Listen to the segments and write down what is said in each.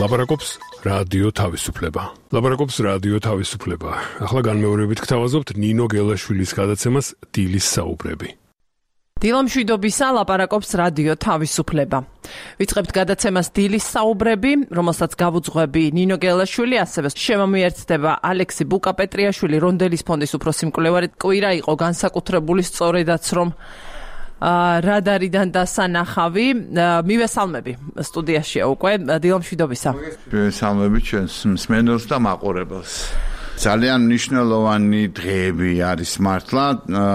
ლაპარაკობს რადიო თავისუფლება. ლაპარაკობს რადიო თავისუფლება. ახლა განმეორებით გთავაზობთ ნინო გელაშვილის გადაცემას დილის საუბრები. დილამშვიდობისა ლაპარაკობს რადიო თავისუფლება. ვიწყებთ გადაცემას დილის საუბრები, რომელსაც გავუძღვები ნინო გელაშვილი, ასევე შემომიერთდება ალექსი ბუკაპეტრიაშვილი, რონდელის ფონდის უფროსი მკვლევარი. კვირა იყო განსაკუთრებული, სწორედაც რომ რადარიდან დასანახავი. მივესალმები სტუდიაშია უკვე. დილამშვიდობისა. მივესალმები ჩვენს მსმენელს და მაყურებელს. ძალიან მნიშვნელოვანი დღეები არის მართლა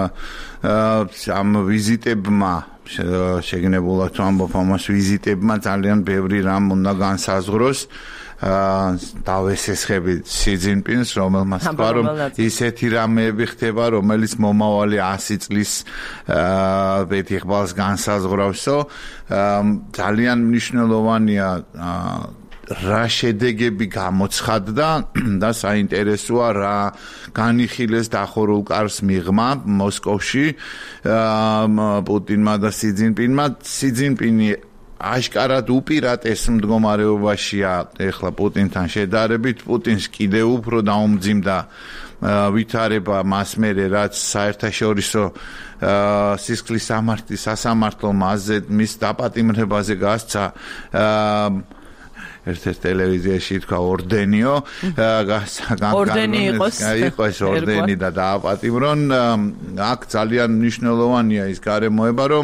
ამ ვიზიტებმა შეგნებულად ვამბობ ამას ვიზიტებმა ძალიან ბევრი რამ უნდა განსაზღვროს დავესესხებით სი ძინპინს რომელმაც თქვა რომ ისეთი რამეები ხდება რომელიც მომავალი 100 წლის ვეთიხბალს განსაზღვრავსო ძალიან მნიშვნელოვანია რა შედეგები გამოცხადდა და საინტერესოა რა განიხილეს დახურულ კარს მიღმა მოსკოვში პუტინმა და სი ძინპინმა. სი ძინპინი აშკარად უპირატეს მდგომარეობაშია ეხლა პუტინთან შედარებით. პუტინს კიდევ უფრო დაუმძიმდა ვითარება მას მერე რაც საერთაშორისო სისხლის სასამართლო მასზე მის დაპატიმრებაზე გასცა ერთ-ერთ ტელევიზიაში თქვა ორდენიო ორდენი იყოს ორდენი და დააპატიმრონ. აქ ძალიან მნიშვნელოვანია ის გარემოება რომ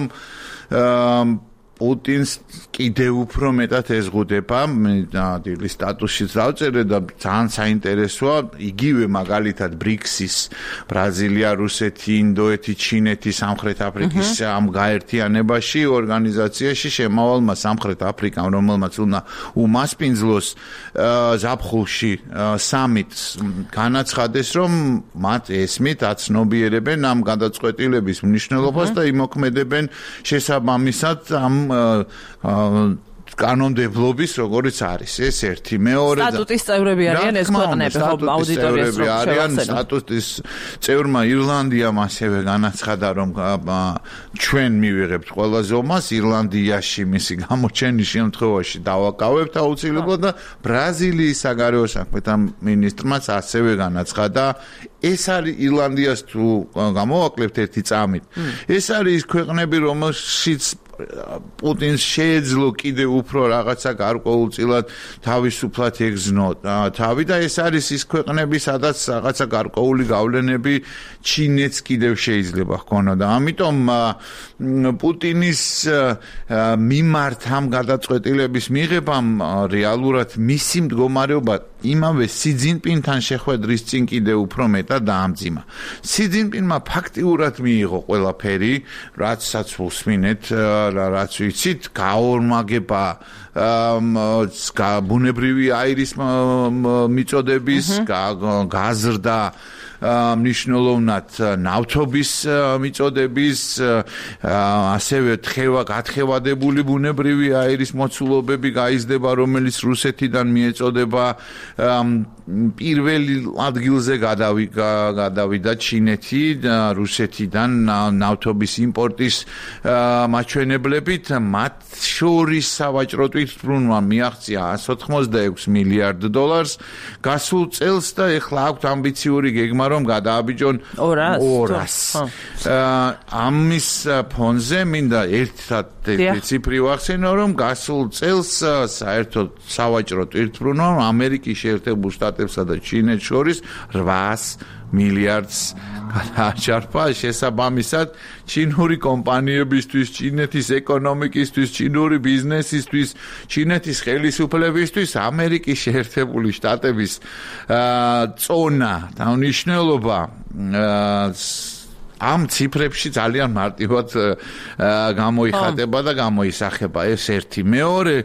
პუტინს კიდევ უფრო მეტად ეზღუდება დილის სტატუსშიც დავწერე და ძალიან საინტერესოა იგივე მაგალითად ბრიქსის ბრაზილია, რუსეთი, ინდოეთი, ჩინეთი, სამხრეთ აფრიკის ამ გაერთიანებაში ორგანიზაციაში შემავალმა სამხრეთ აფრიკამ რომელმაც უნდა უმასპინძლოს ზაფხულში სამიტს განაცხადეს რომ მათ ესმით აცნობიერებენ ამ გადაწყვეტილების მნიშვნელობას და იმოქმედებენ შესაბამისად ამ კანონმდებლობის როგორც არის ეს ერთი. მეორე სტატუტის წევრები არიან ეს ქვეყნები აუდიტორიას რომ არიან სტატუტის წევრმა ირლანდიამ ასევე განაცხადა რომ ჩვენ მივიღებთ ყველა ზომას ირლანდიაში მისი გამოჩენის შემთხვევაში დავაკავებთ აუცილებლად და ბრაზილიის საგარეო საქმეთა მინისტრმაც ასევე განაცხადა ეს არის ირლანდიას თუ გამოვაკლებთ ერთი წამით ეს არის ის ქვეყნები რომელშიც პუტინს შეეძლო კიდევ უფრო რაღაცა გარკვეულწილად თავისუფლად ეგზნო თავი და ეს არის ის ქვეყნები სადაც რაღაცა გარკვეული გავლენები ჩინეთს კიდევ შეიძლება ჰქონოდა. ამიტომ პუტინის მიმართ ამ გადაწყვეტილების მიღებამ რეალურად მისი მდგომარეობა იმავე სი ძინპინთან შეხვედრის წინ კიდევ უფრო მეტად დაამძიმა. სი ძინპინმა ფაქტიურად მიიღო ყველაფერი რაცაც უსმინეთ რაც ვიცით გაორმაგება ბუნებრივი აირის მიწოდების გაზრდა მნიშვნელოვნად ნავთობის მიწოდების ასევე გათხევადებული ბუნებრივი აირის მოცულობები გაიზრდება რომელიც რუსეთიდან მიეწოდება პირველი ადგილზე გადავიდა ჩინეთი რუსეთიდან ნავთობის იმპორტის მაჩვენებლებით მათ შორის სავაჭრო თვითმფრინავმა მიაღწია 186 მილიარდ დოლარს გასულ წელს და ეხლა აქვთ ამბიციური გეგმა რომ გადააბიჯონ 200. ამის ფონზე მინდა ერთი ციფრი ვახსენო რომ გასულ წელს საერთოდ სავაჭრო თვითმფრინავმა ამერიკის შეერთებულ შტატებსა და ჩინეთს შორის 800 მილიარდს გადააჩარპა შესაბამისად ჩინური კომპანიებისთვის, ჩინეთის ეკონომიკისთვის, ჩინური ბიზნესისთვის, ჩინეთის ხელისუფლებისთვის ამერიკის შეერთებული შტატების წონა და მნიშვნელობა ამ ციფრებში ძალიან მარტივად გამოიხატება და გამოისახება ეს ერთი. მეორე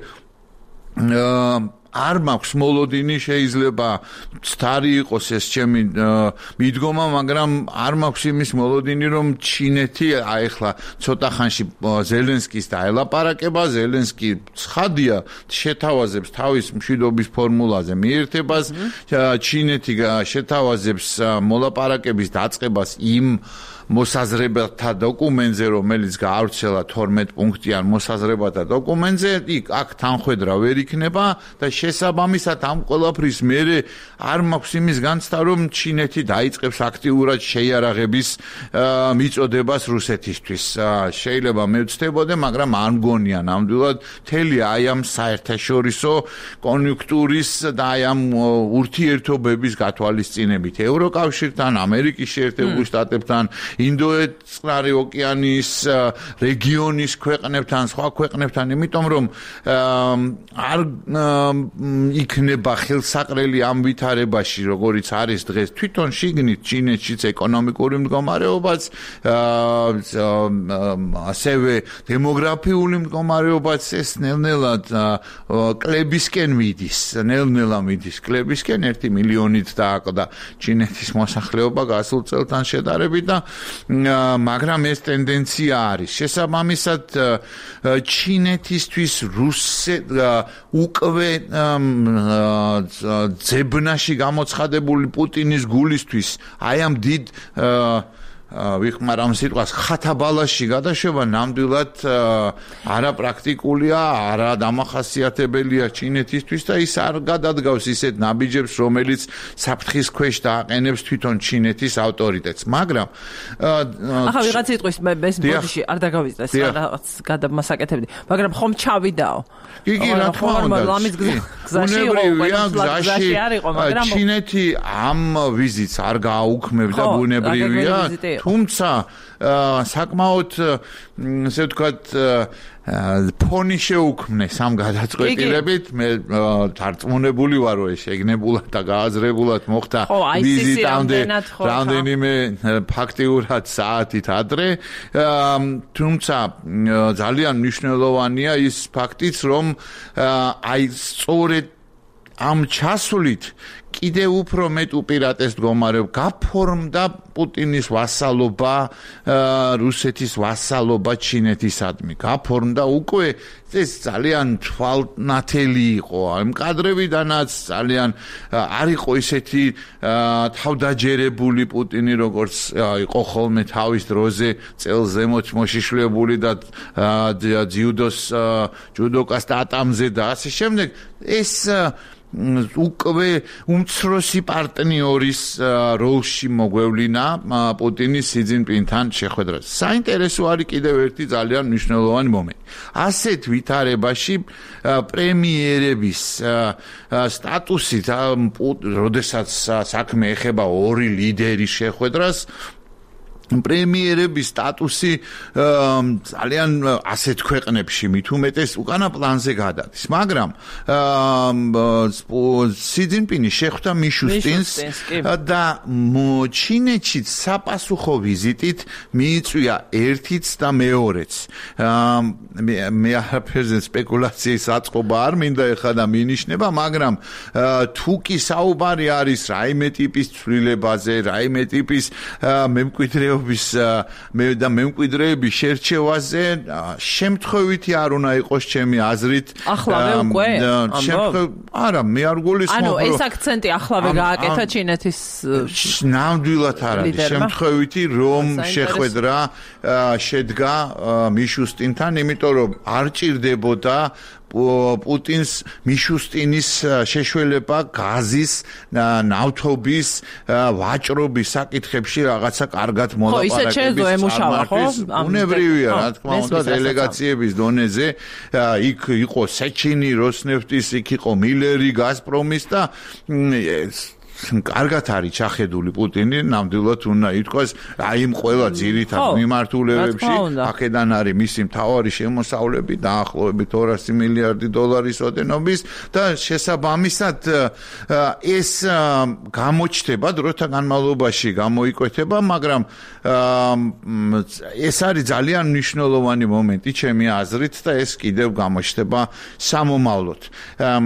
არ მაქვს მოლოდინი შეიძლება ცთარი იყოს ეს ჩემი მიდგომა მაგრამ არ მაქვს იმის მოლოდინი რომ ჩინეთი აეხლა ცოტა ხანში ზელენსკის დაელაპარაკება ზელენსკი ცხადია შეთავაზებს თავის მშვიდობის ფორმულაზე მიერთებას ჩინეთი შეთავაზებს მოლაპარაკების დაწყებას იმ მოსაზრებათა დოკუმენტზე, რომელიც გაავრცელა 12 პუნქტიან მოსაზრებათა დოკუმენტზე, იქ აქ თანხვედრა ვერ იქნება და შესაბამისად ამ ყველაფრის მერე არ მაქვს იმის განცდა, რომ ჩინეთი დაიწყებს აქტიურად შეიარაღების მიწოდებას რუსეთისთვის. შეიძლება მე ვცდებოდე, მაგრამ არ მგონია ნამდვილად მთელი აი ამ საერთაშორისო კონიუნქტურის და აი ამ ურთიერთობების გათვალისწინებით ევროკავშირთან, ამერიკის შეერთებულ შტატებთან, ინდოეთის ოკეანის რეგიონის ქვეყნებთან, სხვა ქვეყნებთან, იმიტომ რომ არ იქნება ხელსაყრელი ამ ვითარებაში, როგორიც არის დღეს თვითონ შიგნით ჩინეთშიც ეკონომიკური მდგომარეობაც, ასევე დემოგრაფიული მდგომარეობაც ეს ნელ-ნელად კლებისკენ მიდის, ნელ-ნელა მიდის კლებისკენ 1 მილიონით დააკლდა ჩინეთის მოსახლეობა გასულ წელთან შედარებით და მაგრამ ეს ტენდენცია არის. შესაბამისად ჩინეთისთვის უკვე ძებნაში გამოცხადებული პუტინის გულისთვის აი ამ დიდ ვიხმარ ამ სიტყვას ხათაბალაში გადაშვება ნამდვილად არაპრაქტიკულია, არადამახასიათებელია ჩინეთისთვის და ის არ გადადგავს ისეთ ნაბიჯებს, რომელიც საფრთხის ქვეშ დააყენებს თვითონ ჩინეთის ავტორიტეტს. მაგრამ ახლა ვიღაც სიტყვის ეს ბოდიში არ დაგავიწყდეს, რაღაც გადამასაკეთებდი, მაგრამ ხომ ჩავიდაო. კი, რა თქმა უნდა. გზაში არ იყო, მაგრამ ჩინეთი ამ ვიზიტს არ გააუქმებდა, ბუნებრივია. თუმცა საკმაოდ ესე ვთქვათ ფონი შეუქმნეს ამ გადაწყვეტილებით მე დარწმუნებული ვარ რომ ეს შეგნებულად და გააზრებულად მოხდა ვიზიტამდე რამდენიმე ფაქტიურად საათით ადრე თუმცა ძალიან მნიშვნელოვანია ის ფაქტიც რომ აი სწორედ ამ ჩასვლით კიდევ უფრო მეტ უპირატეს მდგომარეობა გაფორმდა პუტინის ვასალობა რუსეთის ვასალობა ჩინეთისადმი გაფორმდა უკვე ეს ძალიან თვალნათელი იყო ამ კადრებიდანაც ძალიან არ იყო ისეთი თავდაჯერებული პუტინი როგორც იყო ხოლმე თავის დროზე წელს ზემოთ მოშიშვლებული და ჯუდოკას ტატამზე და ასე შემდეგ ეს უკვე უმცროსი პარტნიორის როლში მოგვევლინა პუტინის სი ძინპინთან შეხვედრას. საინტერესო არის კიდევ ერთი ძალიან მნიშვნელოვანი მომენტი. ასეთ ვითარებაში პრემიერების სტატუსით, როდესაც საქმე ეხება ორი ლიდერის შეხვედრას, პრემიერების სტატუსი ძალიან ასეთ ქვეყნებში მით უმეტეს უკანა პლანზე გადადის, მაგრამ სი ძინპინი შეხვდა მიშუსტინს და ჩინეთში საპასუხო ვიზიტით მიიწვია ერთიც და მეორეც. მე არაფერზე სპეკულაციის აწყობა არ მინდა ეხლა და მინიშნება, მაგრამ თუ კი საუბარი არის რაიმე ტიპის ცვლილებაზე, რაიმე ტიპის მემკვიდრეების შერჩევაზე შემთხვევითი არ უნდა იყოს ჩემი აზრით ახლავე უკვე არა მე არ გულისხმობ ანუ ეს აქცენტი ახლავე გააკეთა ჩინეთის ნამდვილად არ არის შემთხვევითი რომ შეხვედრა შედგა მიშუსტინთან იმიტომ რომ არ ჭირდებოდა პუტინს მიშუსტინის შეშველება გაზის ნავთობის ვაჭრობის საკითხებში რაღაცა კარგად მოლაპარაკების უნებრივია რა თქმა უნდა დელეგაციების დონეზე იქ იყო სეჩინი როსნეფტის იქ იყო მილერი გაზპრომის და კარგად არის ჩახედული პუტინი ნამდვილად უნდა ითქვას აი იმ ყველა ძირითად მიმართულებებში აქედან არის მისი მთავარი შემოსავლები დაახლოებით 200 მილიარდი დოლარის ოდენობის და შესაბამისად ეს გამოჩნდება დროთა განმავლობაში გამოიკვეთება მაგრამ ეს არის ძალიან მნიშვნელოვანი მომენტი ჩემი აზრით და ეს კიდევ გამოჩნდება სამომავლოდ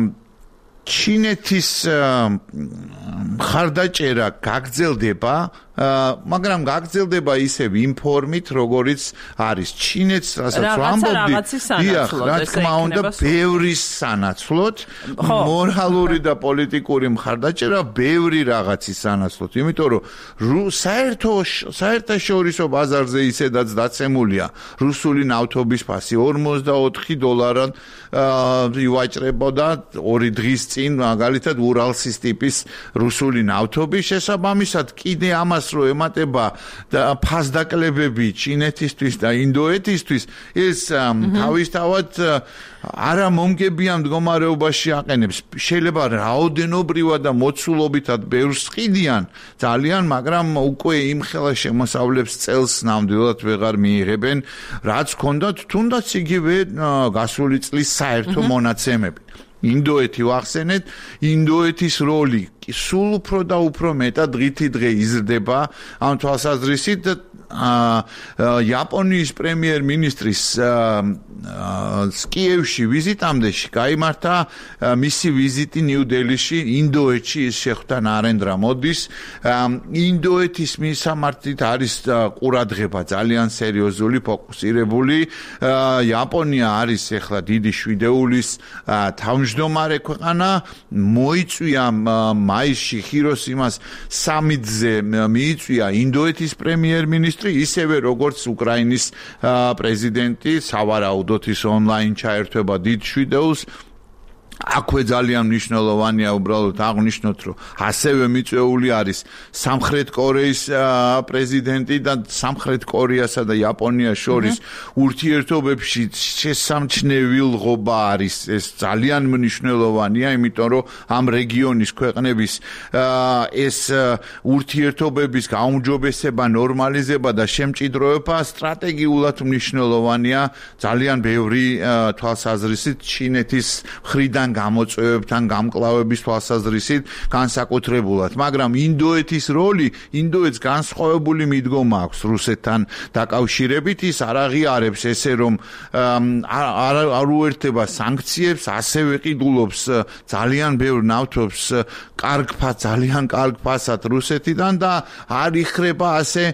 ჩინეთის მხარდაჭერა გაგრძელდება მაგრამ გაგრძელდება ისევ იმ ფორმით, როგორიც არის ჩინეთს, რასაც ვამბობდი, დიახ, რა თქმა უნდა, ბევრი სანაცვლოდ, მორალური და პოლიტიკური მხარდაჭერა ბევრი რაღაცის სანაცვლოდ, იმიტომ რომ საერთაშორისო ბაზარზე ისედაც დაცემულია რუსული ნავთობის ფასი $44 ივაჭრებოდა 2 დღის წინ, მაგალითად ურალსის ტიპის რუსული ნავთობის შესაბამისად კიდე ამას რო ემატება ფასდაკლებები ჩინეთისთვის და ინდოეთისთვის ეს თავისთავად არა მომგებიან მდგომარეობაში აყენებს შეიძლება რაოდენობრივად და მოცულობითად ბევრს ყიდიან ძალიან მაგრამ უკვე იმ ხელა შემოსავლებს წელს ნამდვილად ვეღარ მიიღებენ რაც ჰქონდათ თუნდაც იგივე გასული წლის საერთო მონაცემები ინდოეთი ვახსენეთ ინდოეთის როლი სულ უფრო და უფრო მეტად დღითი დღე იზრდება ამ თვალსაზრისით იაპონიის პრემიერ-მინისტრის კიევში ვიზიტამდე გაიმართა მისი ვიზიტი ნიუ-დელიში ინდოეთში ის შეხვდა ნარენდრა მოდის ინდოეთის მისამართით არის ყურადღება ძალიან სერიოზული ფოკუსირებული იაპონია არის ახლა დიდი შვიდეულის თავმჯდომარე ქვეყანა მოიწვია მაისში ჰიროსიმას სამიტზე მიიწვია ინდოეთის პრემიერ-მინისტრი ისევე როგორც უკრაინის პრეზიდენტი სავარაუდოდ ის ონლაინ ჩაერთვება დიდ შვიდეულს აქვე ძალიან მნიშვნელოვანია უბრალოდ აღნიშნოთ რომ ასევე მიწვეული არის სამხრეთ კორეის პრეზიდენტი და სამხრეთ კორეასა და იაპონიას შორის ურთიერთობებში შესამჩნევილობა არის ეს ძალიან მნიშვნელოვანია იმიტომ რომ ამ რეგიონის ქვეყნების ეს ურთიერთობების გაუმჯობესება ნორმალიზება და შემჭიდროება სტრატეგიულად მნიშვნელოვანია ძალიან ბევრი თვალსაზრისით ჩინეთის მხრიდან გამოწვევებთან გამკლავების თვალსაზრისით განსაკუთრებულად, მაგრამ ინდოეთის როლი, ინდოეთს განსხვავებული მიდგომა აქვს რუსეთთან დაკავშირებით, ის არ აღიარებს ესე რომ არ უერთდება სანქციებს, ასევე ყიდულობს ძალიან ბევრ ნავთობს ძალიან კარგ ფასად რუსეთიდან და არ იხრება ასე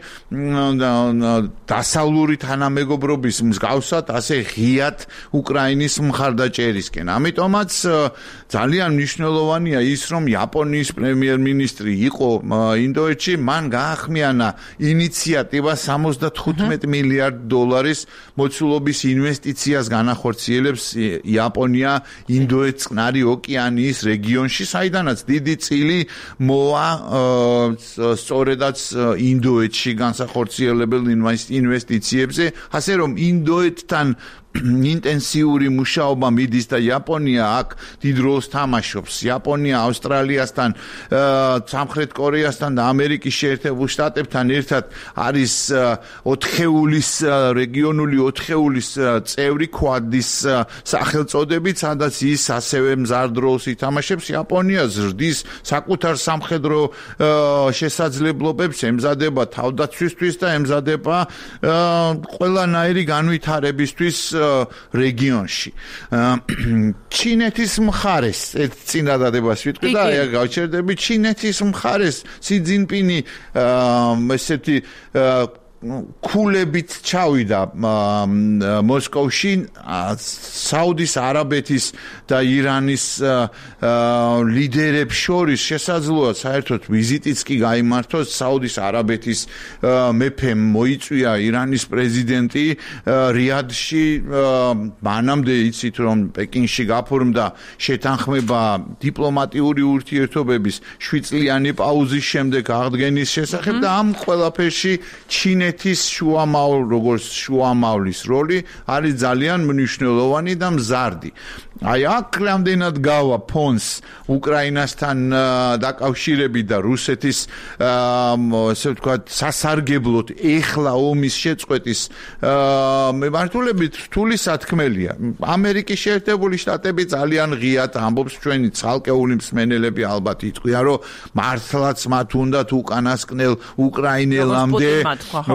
დასავლური თანამეგობრობის მსგავსად, ასე ღიად უკრაინის მხარდაჭერისკენ. ამიტომაც ძალიან მნიშვნელოვანია ის რომ იაპონიის პრემიერ-მინისტრი იყო ინდოეთში მან გაახმიანა ინიციატივა $75 მილიარდ მოცულობის ინვესტიციას განახორციელებს იაპონია ინდოეთის წყნარი ოკეანიის რეგიონში საიდანაც დიდი წილი მოა სწორედაც ინდოეთში განსახორციელებელ ინვესტიციებზე ასე რომ ინდოეთთან ინტენსიური მუშაობა მიდის და იაპონია აქ დიდ როლს თამაშობს. იაპონია ავსტრალიასთან, სამხრეთ კორეასთან და ამერიკის შეერთებულ შტატებთან ერთად არის რეგიონული 4-ეულის წევრი კვადის სახელწოდებით, სადაც ის ასევე მზარდ როლს ითამაშებს. იაპონია ზრდის საკუთარ სამხედრო შესაძლებლობებს, ემზადება თავდაცვისთვის და ემზადება ყველანაირი განვითარებისთვის რეგიონში. ჩინეთის მხარეს წინადადებას ვიტყვი და გავჩერდები ჩინეთის მხარეს სი ძინპინი ესეთი ქულებით ჩავიდა მოსკოვში საუდის არაბეთის და ირანის ლიდერებს შორის შესაძლოა საერთოდ ვიზიტიც კი გაიმართოს საუდის არაბეთის მეფემ მოიწვია ირანის პრეზიდენტი რიადში მანამდე იცით რომ პეკინში გაფორმდა შეთანხმება დიპლომატიური ურთიერთობების 7 წლიანი პაუზის შემდეგ აღდგენის შესახებ და ამ ყველაფერში ჩინეთის როგორც შუამავლის როლი არის ძალიან მნიშვნელოვანი და მზარდი. აი აქ რამდენად გავა ფონს უკრაინასთან დაკავშირებით და რუსეთის ასე ვთქვათ სასარგებლოდ ეხლა ომის შეწყვეტის მემართულებით რთული სათქმელია. ამერიკის შეერთებული შტატები ძალიან ღიად ამბობს ჩვენი ცალკეული მსმენელები ალბათ იტყვიან რომ მართლაც მათ უნდათ უკანასკნელ უკრაინელამდე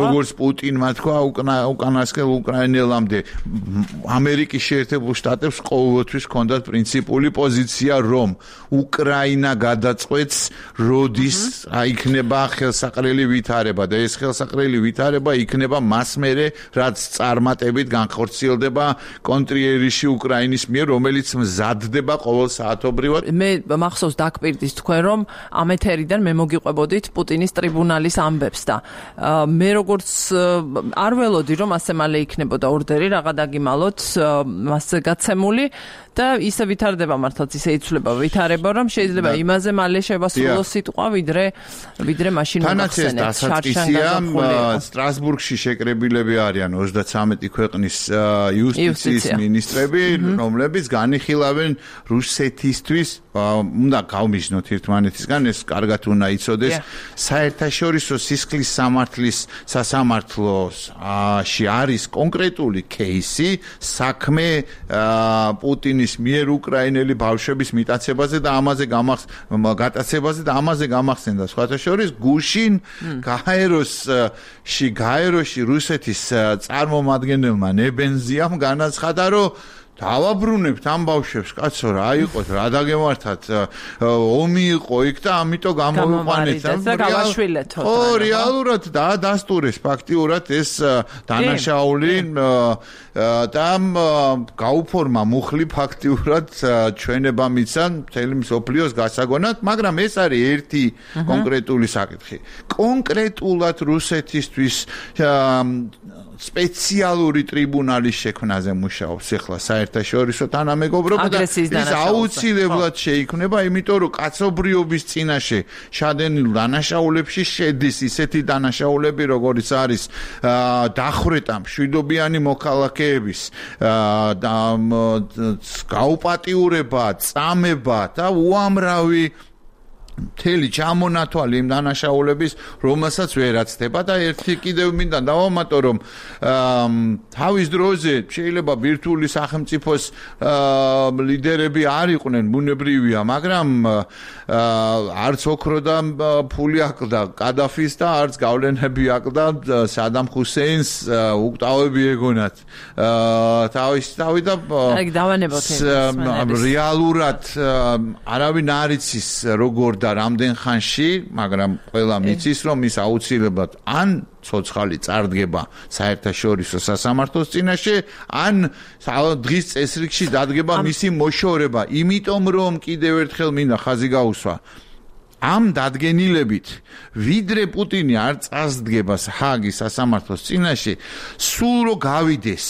როგორც პუტინმა თქვა უკანასკნელ უკრაინელამდე ამერიკის შეერთებულ შტატებს ყოველთვის ჰქონდათ პრინციპული პოზიცია, რომ უკრაინა გადაწყვეტს, როდის იქნება ხელსაყრელი ვითარება და ეს ხელსაყრელი ვითარება იქნება მას მერე, რაც წარმატებით განხორციელდება კონტრიერში უკრაინის მიერ, რომელიც მზადდება ყოველსაათობრივად. მე მახსოვს დაგპირდის თქვენ, რომ ამ ეთერიდან მე მოგიყვებოდით პუტინის ტრიბუნალის ამბებს და მე როგორც არ ველოდი, რომ ასე მალე იქნებოდა ორდერი რაღა დაგიმალოთ მასზე გაცემული და ისე ვითარდება მართლაც ისე იცვლება ვითარება, რომ შეიძლება იმაზე მალე შევასრულოს სიტყვა, ვიდრე მაშინ მოახსენეთ. სტრასბურგში შეკრებილები არიან 33 ქვეყნის იუსტიციის მინისტრები, რომლებიც განიხილავენ რუსეთისთვის, უნდა გავმიჯნოთ ერთმანეთისგან, ეს კარგად უნდა იცოდეს, საერთაშორისო სისხლის სამართლის სასამართლოში არის კონკრეტული кейსი, საქმე პუტინის მიერ უკრაინელი ბავშვების მიტაცებაზე და ამაზე გატაცებაზე და ამაზე გამახსენდა სხვათა შორის გუშინ გაეროში რუსეთის წარმომადგენელმა ნებენზიამ განაცხადა, რომ დავაბრუნებთ ამ ბავშვებს, კაცო, რა იყოთ, რა დაგემართათ, ომი იყო იქ და ამიტომ გამოვიყვანეთ და გავაშვილეთო. ხო, რეალურად დაასტურეს ფაქტიურად ეს დანაშაული და გაუფორმა მუხლი ფაქტიურად ჩვენება მიცა მთელი მსოფლიოს გასაგონად, მაგრამ ეს არის ერთი კონკრეტული საკითხი. კონკრეტულად რუსეთისთვის სპეციალური ტრიბუნალის შექმნაზე მუშაობს ახლა საერთაშორისო თანამეგობრობა და ის აუცილებლად შეიქმნება, იმიტომ რომ კაცობრიობის წინაშე შადენილ დანაშაულებში შედის ისეთი დანაშაულები, როგორიც არის დახვრეტა მშვიდობიანი მოქალაქეების გაუპატიურება, წამება და უამრავი მთელი ჩამონათვალი იმ დანაშაულების, რომელსაც ვერ აცდება და ერთი კიდევ მინდა დავამატო, რომ თავის დროზე შეიძლება ბირთვული სახელმწიფოს ლიდერები არ იყვნენ, ბუნებრივია, მაგრამ არც ოქრო და ფული აკლდა კადაფის და არც გავლენები აკლდა სადამ ჰუსეინს უკტავები ეგონათ თავი და რეალურად არავინ არ იცის როგორ და რამდენ ხანში, მაგრამ ყველა მიცის, რომ ის აუცილებლად ან ცოცხალი წარდგება საერთაშორისო სასამართლოს წინაშე, ან დღის წესრიგში დადგება მისი მოშორება, იმიტომ რომ კიდევ ერთხელ მინდა ხაზი გაუსვა. ამ დადგენილებით, ვიდრე პუტინი არ წარსდგება ჰააგის სასამართლოს წინაშე, სულ რო გავიდეს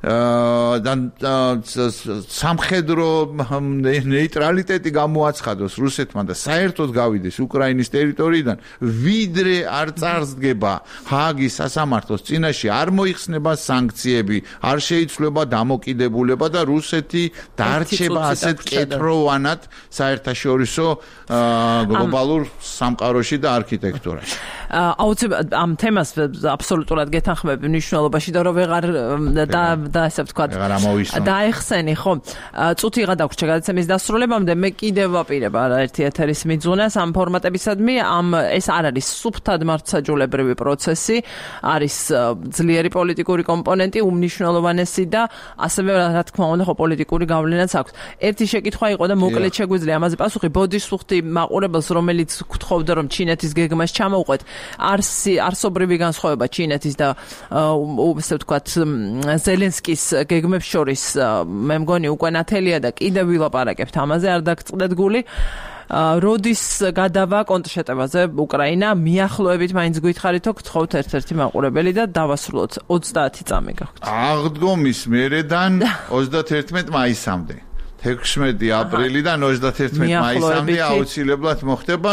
სამხედრო ნეიტრალიტეტი გამოაცხადოს რუსეთმა და საერთოდ გავიდეს უკრაინის ტერიტორიიდან, ვიდრე არ წარსდგება ჰააგის სასამართლოს წინაშე, არ მოიხსნება სანქციები, არ შეიცვლება დამოკიდებულება და რუსეთი დარჩება ასეთ კეთროვანად საერთაშორისო გლობალურ სამყაროში და არქიტექტურაში. აუცილებლად ამ თემას აბსოლუტურად გეთანხმები მნიშვნელობაში და რომ ვეღარ და ასე ვთქვათ დაეხსენი, ხო? წუთი ღა დაგვრჩა გადაცემის დასრულებამდე, მე კიდევ ვაპირებ ერთი ეთერის მიძღვნას ამ ფორმატებისადმი, ეს არ არის სუფთად მართლმსაჯულებრივი პროცესი, არის ძლიერი პოლიტიკური კომპონენტი, უმნიშვნელოვანესი და ასევე რა თქმა უნდა ხო პოლიტიკური გავლენაც აქვს. ერთი შეკითხვა იყო და მოკლედ შეგვიძლია ამაზე პასუხი, ბოდიშსუხტი მაყურებელს, რომელიც გთხოვდა რომ ჩინეთის გეგმას ჩამოვყვეთ, არსობრივი განსხვავება ჩინეთის და ასე ვთქვათ ზელენსკის გეგმებს შორის მე მგონი უკვე ნათელია და კიდევ ვილაპარაკებთ ამაზე, არ დაგწყდეთ გული. როდის გადავა კონტრშეტევაზე უკრაინა, მიახლოებით მაინც გითხარითო, გთხოვთ ერთ-ერთი მაყურებელი და დავასრულოთ 30 წამი გაქვთ. აღდგომის მერედან 31 მაისამდე. 16 აპრილიდან 31 მაისამდე აუცილებლად მოხდება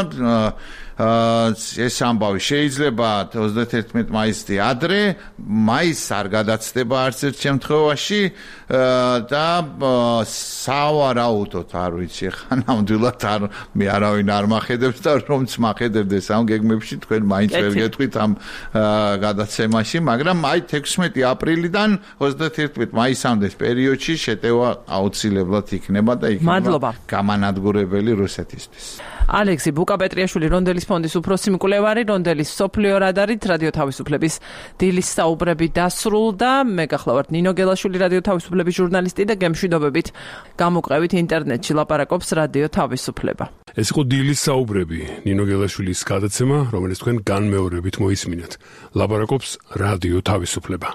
ეს ამბავი. შეიძლება 31 მაისზე ადრე, მაისს არ გადაცდება არც ერთ შემთხვევაში და სავარაუდოდ არ ვიცი, ხა ნამდვილად მე არავინ არ მახედებს და რომც მახედებდეს ამ გეგმებში, თქვენ მაინც ვერ გეტყვით ამ გადაცემაში, მაგრამ აი 16 აპრილიდან 31 მაისამდე პერიოდში შეტევა აუცილებლად იქნება და იქნება გამანადგურებელი რუსეთისთვის. ალექსი ბუკაპეტრიაშვილი რონდელის ფონდის უფროსი მკვლევარი რონდელის სოფლიო რადარით რადიო თავისუფლების დილის საუბრები დასრულდა. მე გახლავართ ნინო გელაშვილი რადიო თავისუფლების ჟურნალისტი და გემშვიდობებით გამოყრევით ინტერნეტში ლაპარაკობს რადიო თავისუფლება. ეს იყო დილის საუბრები, ნინო გელაშვილის გადაცემა, რომელიც თქვენ განმეორებით მოისმინეთ. ლაპარაკობს რადიო თავისუფლება.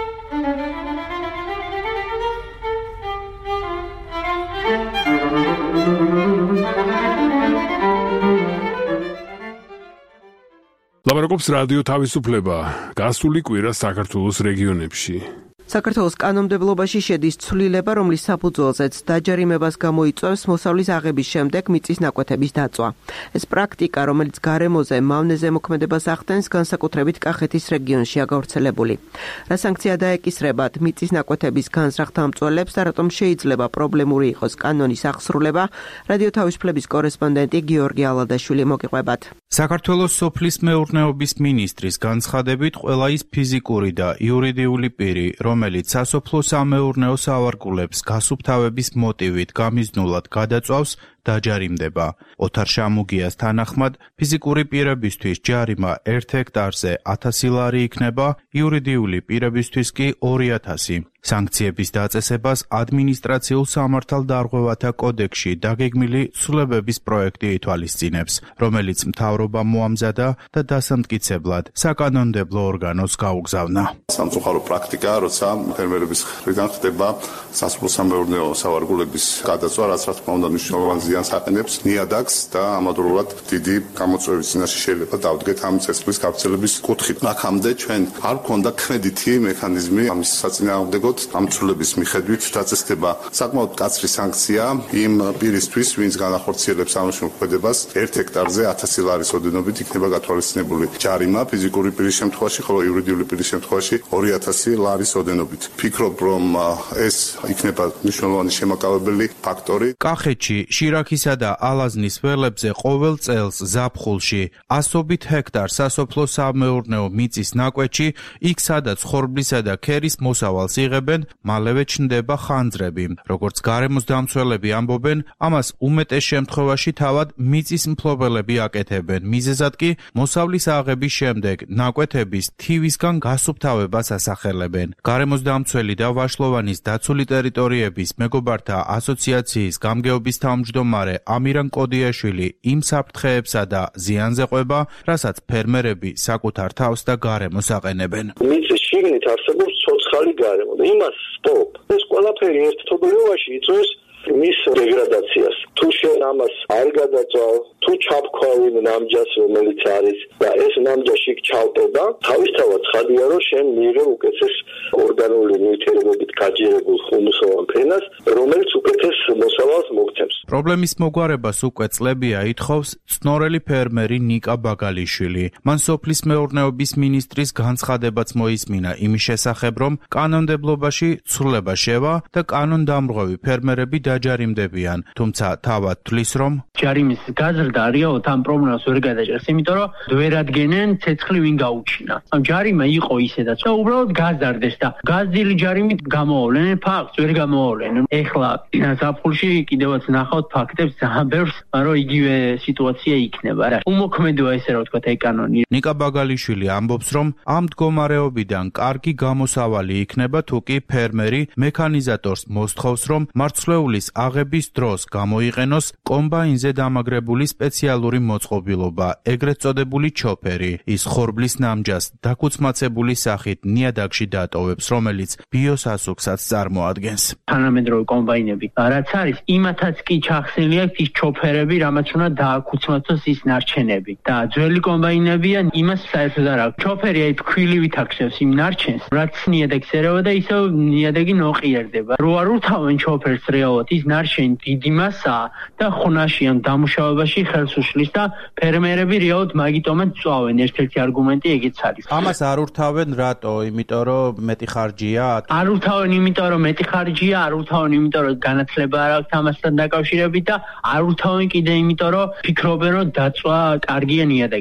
ლაპარაკობს რადიო თავისუფლება. გასული კვირა საქართველოს რეგიონებში. საქართველოს კანონმდებლობაში შედის ცვლილება, რომლის საფუძველზეც დაჯარიმებას გამოიწვევს მოსავლის აღების შემდეგ მიწის ნაკვეთების დაწვა. ეს პრაქტიკა, რომელიც გარემოზე მავნეზე მოქმედებას ახდენს, განსაკუთრებით კახეთის რეგიონშია გავრცელებული. რა სანქცია დაეკისრებათ მიწის ნაკვეთების განზრახ-დამწველებს და რატომ შეიძლება პრობლემური იყოს კანონის აღსრულება, რადიო თავისუფლების კორესპონდენტი გიორგი ალადაშვილი მოგიყვებათ. საქართველოს სოფლის მეურნეობის მინისტრის განცხადებით, ყველა ის ფიზიკური და იურიდიული პირი, რომელიც სასოფლო-სამეურნეო სავარგულებს გასუფთავების მოტივით გამიზნულად გადაწვავს, დაჯარიმდება. ოთარ შამუგიას თანახმად, ფიზიკური პირებისთვის ჯარიმა 1 ჰექტარზე 1000 ლარი იქნება, იურიდიული პირებისთვის კი 2000. სანქციების დაწესებას ადმინისტრაციულ სამართალდარღვევათა კოდექსში დაგეგმილი ცვლილებების პროექტი ითვალისწინებს, რომელიც მთავრობამ მოამზადა და დასამტკიცებლად საკანონმდებლო ორგანოს გაუგზავნა. სამწუხარო პრაქტიკაა, როცა ფერმერების მხრიდან ხდება სასოფლო-სამეურნეო სავარგულების გადაწვა, რაც რა თქმა უნდა მნიშვნელოვან ზიანს აყენებს ნიადაგს და ამავდროულად დიდი გამოწვევის წინაშე შეიძლება დავდგეთ ამ წესრიგის გავრცელების კუთხით. აქამდე ჩვენ არ გვქონდა ქმედითი მექანიზმი ამის საწინააღმდეგოდ ამ ცვლილების მიხედვით დაწესდება საკმაოდ მკაცრი სანქცია იმ პირისთვის, ვინც განახორციელებს ამ მოქმედებას 1 ჰექტარზე 1000 ლარის ოდენობით იქნება გათვალისწინებული ჯარიმა ფიზიკური პირის შემთხვევაში, ხოლო იურიდიული პირის შემთხვევაში 2000 ლარის ოდენობით. ფიქრობ, რომ ეს იქნება მნიშვნელოვანი შემაკავებელი ფაქტორი. კახეთში შირაქისა და ალაზნის ველებზე ყოველ წელს ზაფხულში 100 ჰექტარ სასოფლო-სამეურნეო მიწის ნაკვეთში, იქ სადაც ხორბლისა და ქერის მოსავალს იღებენ, მალევე ჩნდება ხანძრები. როგორც გარემოს დამცველები ამბობენ, ამას უმეტეს შემთხვევაში თავად მიწის მფლობელები აკეთებენ. მიზეზად კი მოსავლის აღების შემდეგ ნაკვეთების თივისგან გასუფთავებას ასახელებენ. გარემოს დამცველი და ვაშლოვანის დაცული ტერიტორიების მეგობართა ასოციაციის გამგეობის თავმჯდომარე ამირან კოდიაშვილი იმ საფრთხეებსა და ზიანზე ყვება, რასაც ფერმერები საკუთარ თავს და გარემოს აყენებენ. მიწის შიგნით არსებობს ცოცხალი გარემო და იმას სტოპ. ეს ყველაფერი ერთობლიობაში იწვევს მის დეგრადაციას. თუ შენ ამას არ გადაწვავ, თუ ჩაფქვავინ ნამჯას, რომელიც არის და ეს ნამჯაში ჩავტება, თავისთავად ცხადია, რომ შენ მიიღებ უკეთეს ორგანული ნივთიერებებით გაჯერებულ ხუმსოვან ფენას, რომელიც უკეთეს მოსავალს მოგცემს. პრობლემის მოგვარებას უკვე წლებია ითხოვს წნორელი ფერმერი ნიკა ბაგალიშვილი. მან სოფლის მეურნეობის მინისტრის განცხადებაც მოისმინა იმის შესახებ, რომ კანონმდებლობაში ცვლილება შევა და კანონდამრღვევი ფერმერები დაჯარიმდებიან, თუმცა თავად თვლის, რომ ჯარიმის გაზრდა რეალურად ამ პრობლემას ვერ გადაჭერს, იმიტომ რომ ვერ ადგენენ ცეცხლი ვინ გაუჩინა. ამ ჯარიმა იყო ისედაც და უბრალოდ გაზარდეს და გაზრდილი ჯარიმით გამოავლენენ ფაქტს, ვერ გამოავლენენ. ეხლა ზაფხულში კიდევაც ნახავთ ფაქტებს ძალიან ბევრს, რომ იგივე სიტუაცია იქნება რა. უმოქმედოა ესე რა ვთქვათ აი კანონი. ნიკა ბაგალიშვილი ამბობს, რომ ამ მდგომარეობიდან კარგი გამოსავალი იქნება, თუ კი ფერმერი მექანიზატორს მოსთხოვს, რომ მარცვლეულის აღების დროს გამოიყენოს კომბაინზე დამაგრებული სპეციალური მოწყობილობა, ეგრეთ წოდებული ჩოფერი. ის ხორბლის ნამჯას დაკუცმაცებული სახით ნიადაგში დატოვებს, რომელიც ბიოსასუქსაც წარმოადგენს. თანამედროვე კომბაინები, რაც არის, იმათაც კი ჩახსნილი აქვს ის ჩოფერები, რამაც უნდა დააკუცმაცოს ის ნარჩენები. და ძველი კომბაინებია, იმას საერთოდ არ აქვს. ჩოფერი აი ფქვილივით აქცევს იმ ნარჩენს, რაც ნიადაგს ერევა და ისევ ნიადაგი ნოყიერდება. რო არ ურთავენ ჩოფერს რეალურად, ის ნარჩენი დიდი მასაა და ხუნაში ან დამუშავებაში ხელს უშლის და ფერმერები რეალურად მაგიტომაც წვავენ. ერთ-ერთი არგუმენტი ეგეც არის. ამას არ ურთავენ რატო? იმიტომ რომ მეტი ხარჯია? არ ურთავენ იმიტომ რომ მეტი ხარჯია, არ ურთავენ იმიტომ რომ განათლება არ აქვს ამასთან დაკავშირებით და არ ურთავენ კიდე იმიტომ რომ ფიქრობენ რომ დაწვა კარგია ნიადაგისთვის.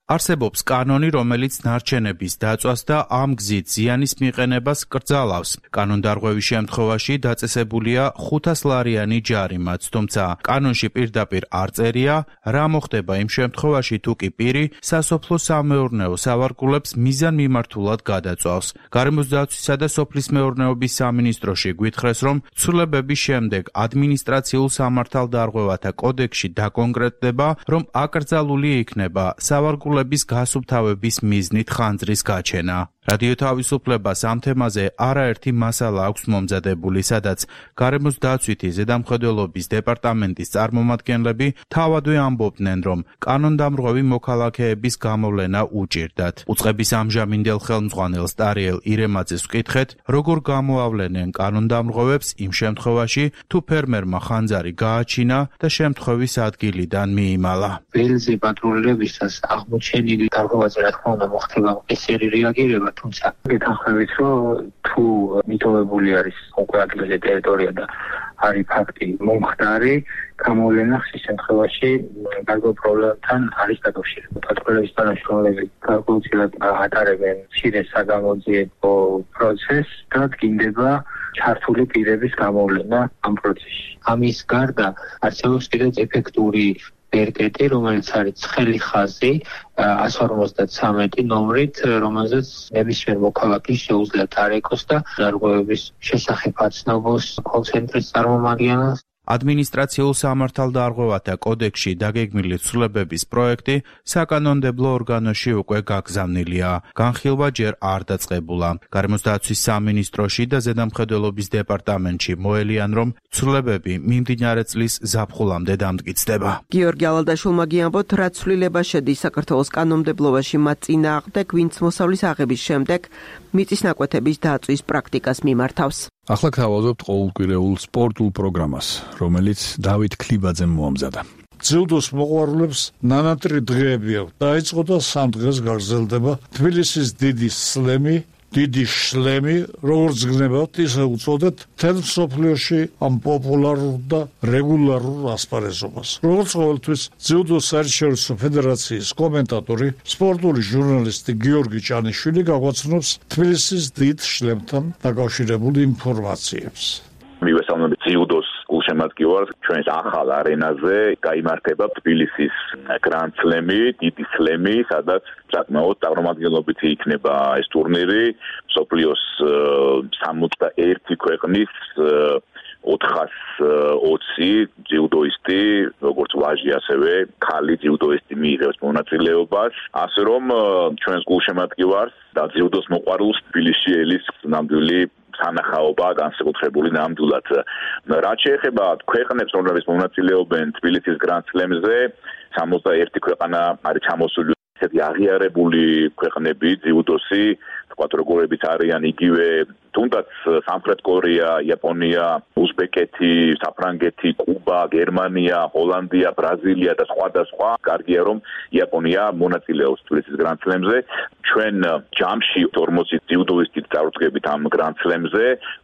არსებობს კანონი, რომელიც ნარჩენების დაწვას და ამ გზით ზიანის მიყენებას კრძალავს. კანონდარღვევის შემთხვევაში დაწესებულია 500 ლარიანი ჯარიმაც, თუმცა კანონში პირდაპირ არ წერია, რა მოხდება იმ შემთხვევაში, თუ კი პირი სასოფლო-სამეურნეო სავარგულებს მიზანმიმართულად გადაწვავს. გარემოს დაცვისა და სოფლის მეურნეობის სამინისტროში გვითხრეს, რომ ცვლილებების შემდეგ ადმინისტრაციულ სამართალდარღვევათა კოდექსში დაკონკრეტდება, რომ აკრძალული იქნება სავარგულების გასუფთავების მიზნით ხანძრის გაჩენა. რადიო თავისუფლებას ამ თემაზე არაერთი მასალა აქვს მომზადებული, სადაც გარემოს დაცვითი ზედამხედველობის დეპარტამენტის წარმომადგენლები თავადვე ამბობდნენ, რომ კანონდამრღვევი მოქალაქეების გამოვლენა უჭირდათ. უწყების ამჟამინდელ ხელმძღვანელს ტარიელ ირემაძეს ვკითხეთ, როგორ გამოავლენენ კანონდამრღვევებს იმ შემთხვევაში, თუ ფერმერმა ხანძარი გააჩინა და შემთხვევის ადგილიდან მიიმალა. ველზე პატრულირებისას აღმოჩენილი დარღვევაზე რა თქმა უნდა მოხდება ესერი რეაგირება, თუმცა გეთანხმებით, რომ თუ მიტოვებული არის უკვე ადგილზე ტერიტორია და არის ფაქტი მომხდარი, გამოვლენა ხის შემთხვევაში გარკვეულ პრობლემებთან არის დაკავშირებული. პატრულების თანამშრომლები გარკვეულწილად ატარებენ მცირე საგამოძიებო პროცესს და დგინდება ჩართული პირების გამოვლენა ამ პროცესში. ამის გარდა არსებობს კიდევ ეფექტური ბერკეტი, რომელიც არის ცხელი ხაზი 153 ნომრით, რომელზეც ნებისმიერ მოქალაქეს შეუძლია დარეკოს და დარღვევების შესახებ აცნობს კოლ-ცენტრის წარმომადგენელს. ადმინისტრაციულ სამართალდარღვევათა კოდექსში დაგეგმილი ცვლილებების პროექტი საკანონმდებლო ორგანოში უკვე გაგზავნილია. განხილვა ჯერ არ დაწყებულა. გარემოს დაცვის სამინისტროში და ზედამხედველობის დეპარტამენტში მოელიან, რომ ცვლილებები მიმდინარე წლის ზაფხულამდე დამტკიცდება. გიორგი ალალდაშვილმა გიამბოთ, რა ცვლილება შედის საქართველოს კანონმდებლობაში მათ წინააღმდეგ, ვინც მოსავლის აღების შემდეგ მიწის ნაკვეთების დაწვის პრაქტიკას მიმართავს. ახლა გთავაზობთ ყოველკვირეულ სპორტულ პროგრამას, რომელიც დავით ქლიბაძემ მოამზადა. ძიუდოს მოყვარულებს ნანატრი დღეები აქვს. დაიწყო და 3 დღეს გაგრძელდება თბილისის დიდი შლემი, როგორც გნებავთ, ისე უწოდეთ მთელ მსოფლიოში ამ პოპულარულ და რეგულარულ ასპარეზობას. როგორც ყოველთვის, ძიუდოს საერთაშორისო ფედერაციის კომენტატორი, სპორტული ჟურნალისტი გიორგი ჭანიშვილი გაგვაცნობს თბილისის დიდ შლემთან დაკავშირებულ ინფორმაციებს. მივესალმებით ძიუდოს გულშემატკივარს ჩვენს ახალ არენაზე გაიმართება თბილისის გრანდ სლემი, დიდი სლემი, სადაც საკმაოდ წარმომადგენლობითი იქნება ეს ტურნირი. მსოფლიოს 61 ქვეყნის 420 ძიუდოისტი, როგორც ვაჟი, ასევე ქალი ძიუდოისტი მიიღებს მონაწილეობას. ასე რომ ჩვენს გულშემატკივარს და ძიუდოს მოყვარულს თბილისში ელის ნამდვილი სანახაობა განსაკუთრებული ნამდვილად. რაც შეეხება ქვეყნებს, რომლებიც მონაწილეობენ თბილისის გრანდ სლემზე, 61 ქვეყანა არის ჩამოსული. ესეთი აღიარებული ქვეყნები ძიუდოსი, თქვათ როგორებიც არიან იგივე თუნდაც სამხრეთ კორეა, იაპონია, უზბეკეთი, საფრანგეთი, კუბა, გერმანია, ჰოლანდია, ბრაზილია და სხვა. კარგია რომ იაპონია მონაწილეობს თბილისის გრანდ სლემზე. ჩვენ ჯამში 40 ძიუდოისტი წარუდგებით ამ გრანდ სლემზე,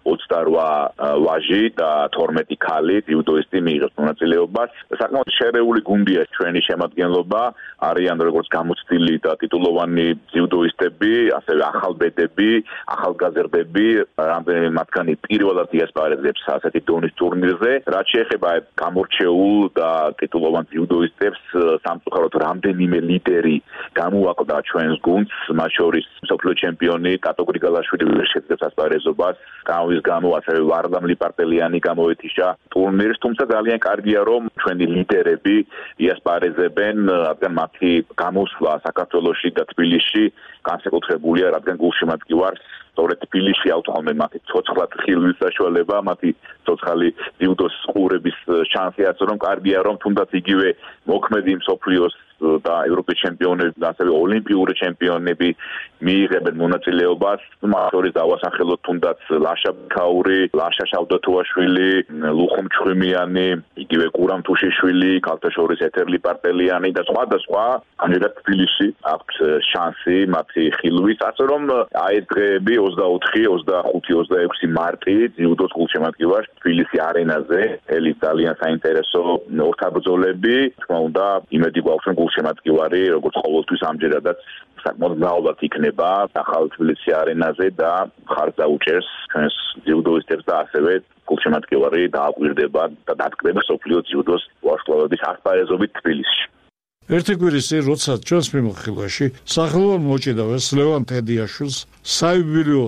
28 ვაჟი და 12 ქალი ძიუდოისტი მიიღებს მონაწილეობას. საკმაოდ შერეული გუნდია ჩვენი შემადგენლობა, არიან როგორც გამოცდილი და ტიტულოვანი ძიუდოისტები, ასევე ახალბედები, ახალგაზრდები, რამდენიმე მათგანი პირველად იასპარეზებს ასეთი დონის ტურნირზე. რაც შეეხება გამორჩეულ და ტიტულოვან ძიუდოისტებს, სამწუხაროდ რამდენიმე ლიდერი გამოაკვდა ჩვენს გუნდს, მათ შორის მსოფლიო ჩემპიონი კატო გრიგალაშვილი ვერ შეძლებს ასპარეზობას. გამის გამო ასევე ვარდამ ლიპარტელიანი გამოეთიშა ტურნირს, თუმცა ძალიან კარგია რომ ჩვენი ლიდერები იასპარეზებენ, რადგან მათი გამოსვლა საქართველოში და თბილისში განსაკუთრებულია, რადგან გულშემატკივარს სწორედ თბილისში ავთვალმენ მათი ცოცხლად ხილვის საშუალება, მათი ცოცხალი ძიუდოს ყურების შანსი, ასე რომ კარგია რომ თუნდაც იგივე მოქმედი მსოფლიოს და ევროპის ჩემპიონები და ასევე ოლიმპიური ჩემპიონები მიიღებენ მონაწილეობას. მათ შორის დავასახელოთ თუნდაც ლაშა ბიქაური, ლაშა შავდათუაშვილი, ლუხუმ ჩხვიმიანი, იგივე გურამ თუშიშვილი, ქალთა შორის ეთერ ლიპარტელიანი და სხვა. ამჟამად თბილისში აქვს შანსი მათი ხილვის, ასე რომ აი ეს დღეები 24, 25, 26 მარტი ძიუდოს გულშემატკივარს თბილისი არენაზე, ელი ძალიან საინტერესო ორთაბრძოლები, თქმა უნდა, იმედი გვაქვს, რომ გულშემატკივარი, როგორც ყოველთვის ამჯერადაც საკმაოდ მრავლად იქნება ახალ თბილისი არენაზე და მხარს დაუჭერს ჩვენს ძიუდოისტებს და ასევე გულშემატკივარი დააკვირდება და დატკბება სოფლიო ძიუდოს ვარსკვლავების ასპარეზობით თბილისში. ერთი კვირის წინ, როცა ჩვენს მიმოხილვაში სახელოვან მოჭიდავეს ლევან თედიაშვილს საიუბილეო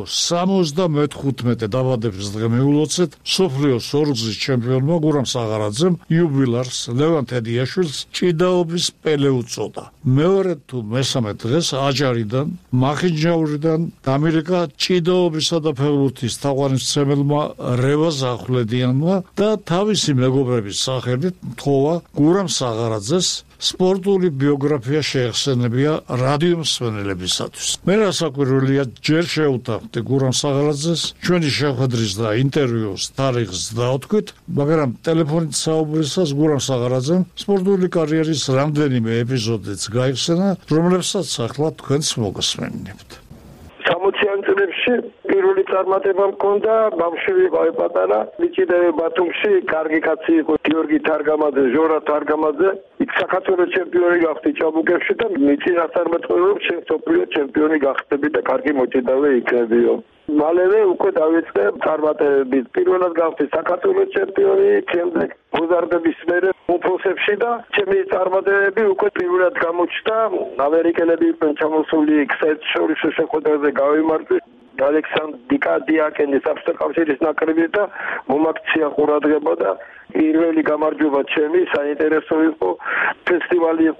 75 დაბადების დღე მიულოცეთ სოფლიოს ორგზის ჩემპიონმა გურამ საღარაძემ იუბილარს ლევან თედიაშვილს ჭიდაობის პელე უწოდა. მეორე თუ მესამე დღეს აჯარიდან, მახინჯაურიდან დამირეკა ჭიდაობისა და ფეხბურთის თაყვანისმცემელმა რევაზ ახვლედიანმა და თავისი მეგობრების სახელით თხოვა გურამ საღარაძეს სპორტული ბიოგრაფია შეეხსენებია რადიო მსმენელებისათვის. მე რასაკვირველია ჯერ შევთანხმდი გურამ საღარაძეს ჩვენი შეხვედრის და ინტერვიუს თარიღს დავთქვით, მაგრამ ტელეფონით საუბრისას გურამ საღარაძემ სპორტული კარიერის რამდენიმე ეპიზოდიც გაიხსენა, რომლებსაც ახლა თქვენს მოგესმენებთ. 60-იან წლებში პირველი წარმატება მქონდა, ბავშვი ვიყავი პატარა, მიჭიდე ბათუმში, კარგი კაცი იყო გიორგი თარგამაძე, ჟორა თარგამაძე, იქ საქართველოს ჩემპიონი გახდი ჭაბუკებში და მიწინასწარ მეტყველობ სოფლიო ჩემპიონი გახდები და კარგი მოჭიდავე იქნებიო. მალევე უკვე დავიწყე წარმატებებით. პირველად გავხდი საქართველოს ჩემპიონი, შემდეგ მოზარდების მერე უფროსებში და ჩემი წარმატებები უკვე პირველად გამოჩნდა. ამერიკელები იყვნენ ჩამოსული საერთაშორისო შეხვედრაზე გავიმარჯვე. ალექსანდრ დიკადიაკენის საფრთხის ნაკრები და მომაქცია ყურადღება და პირველი გამარჯვება ჩემი საინტერესო იყო. ფესტივალი იყო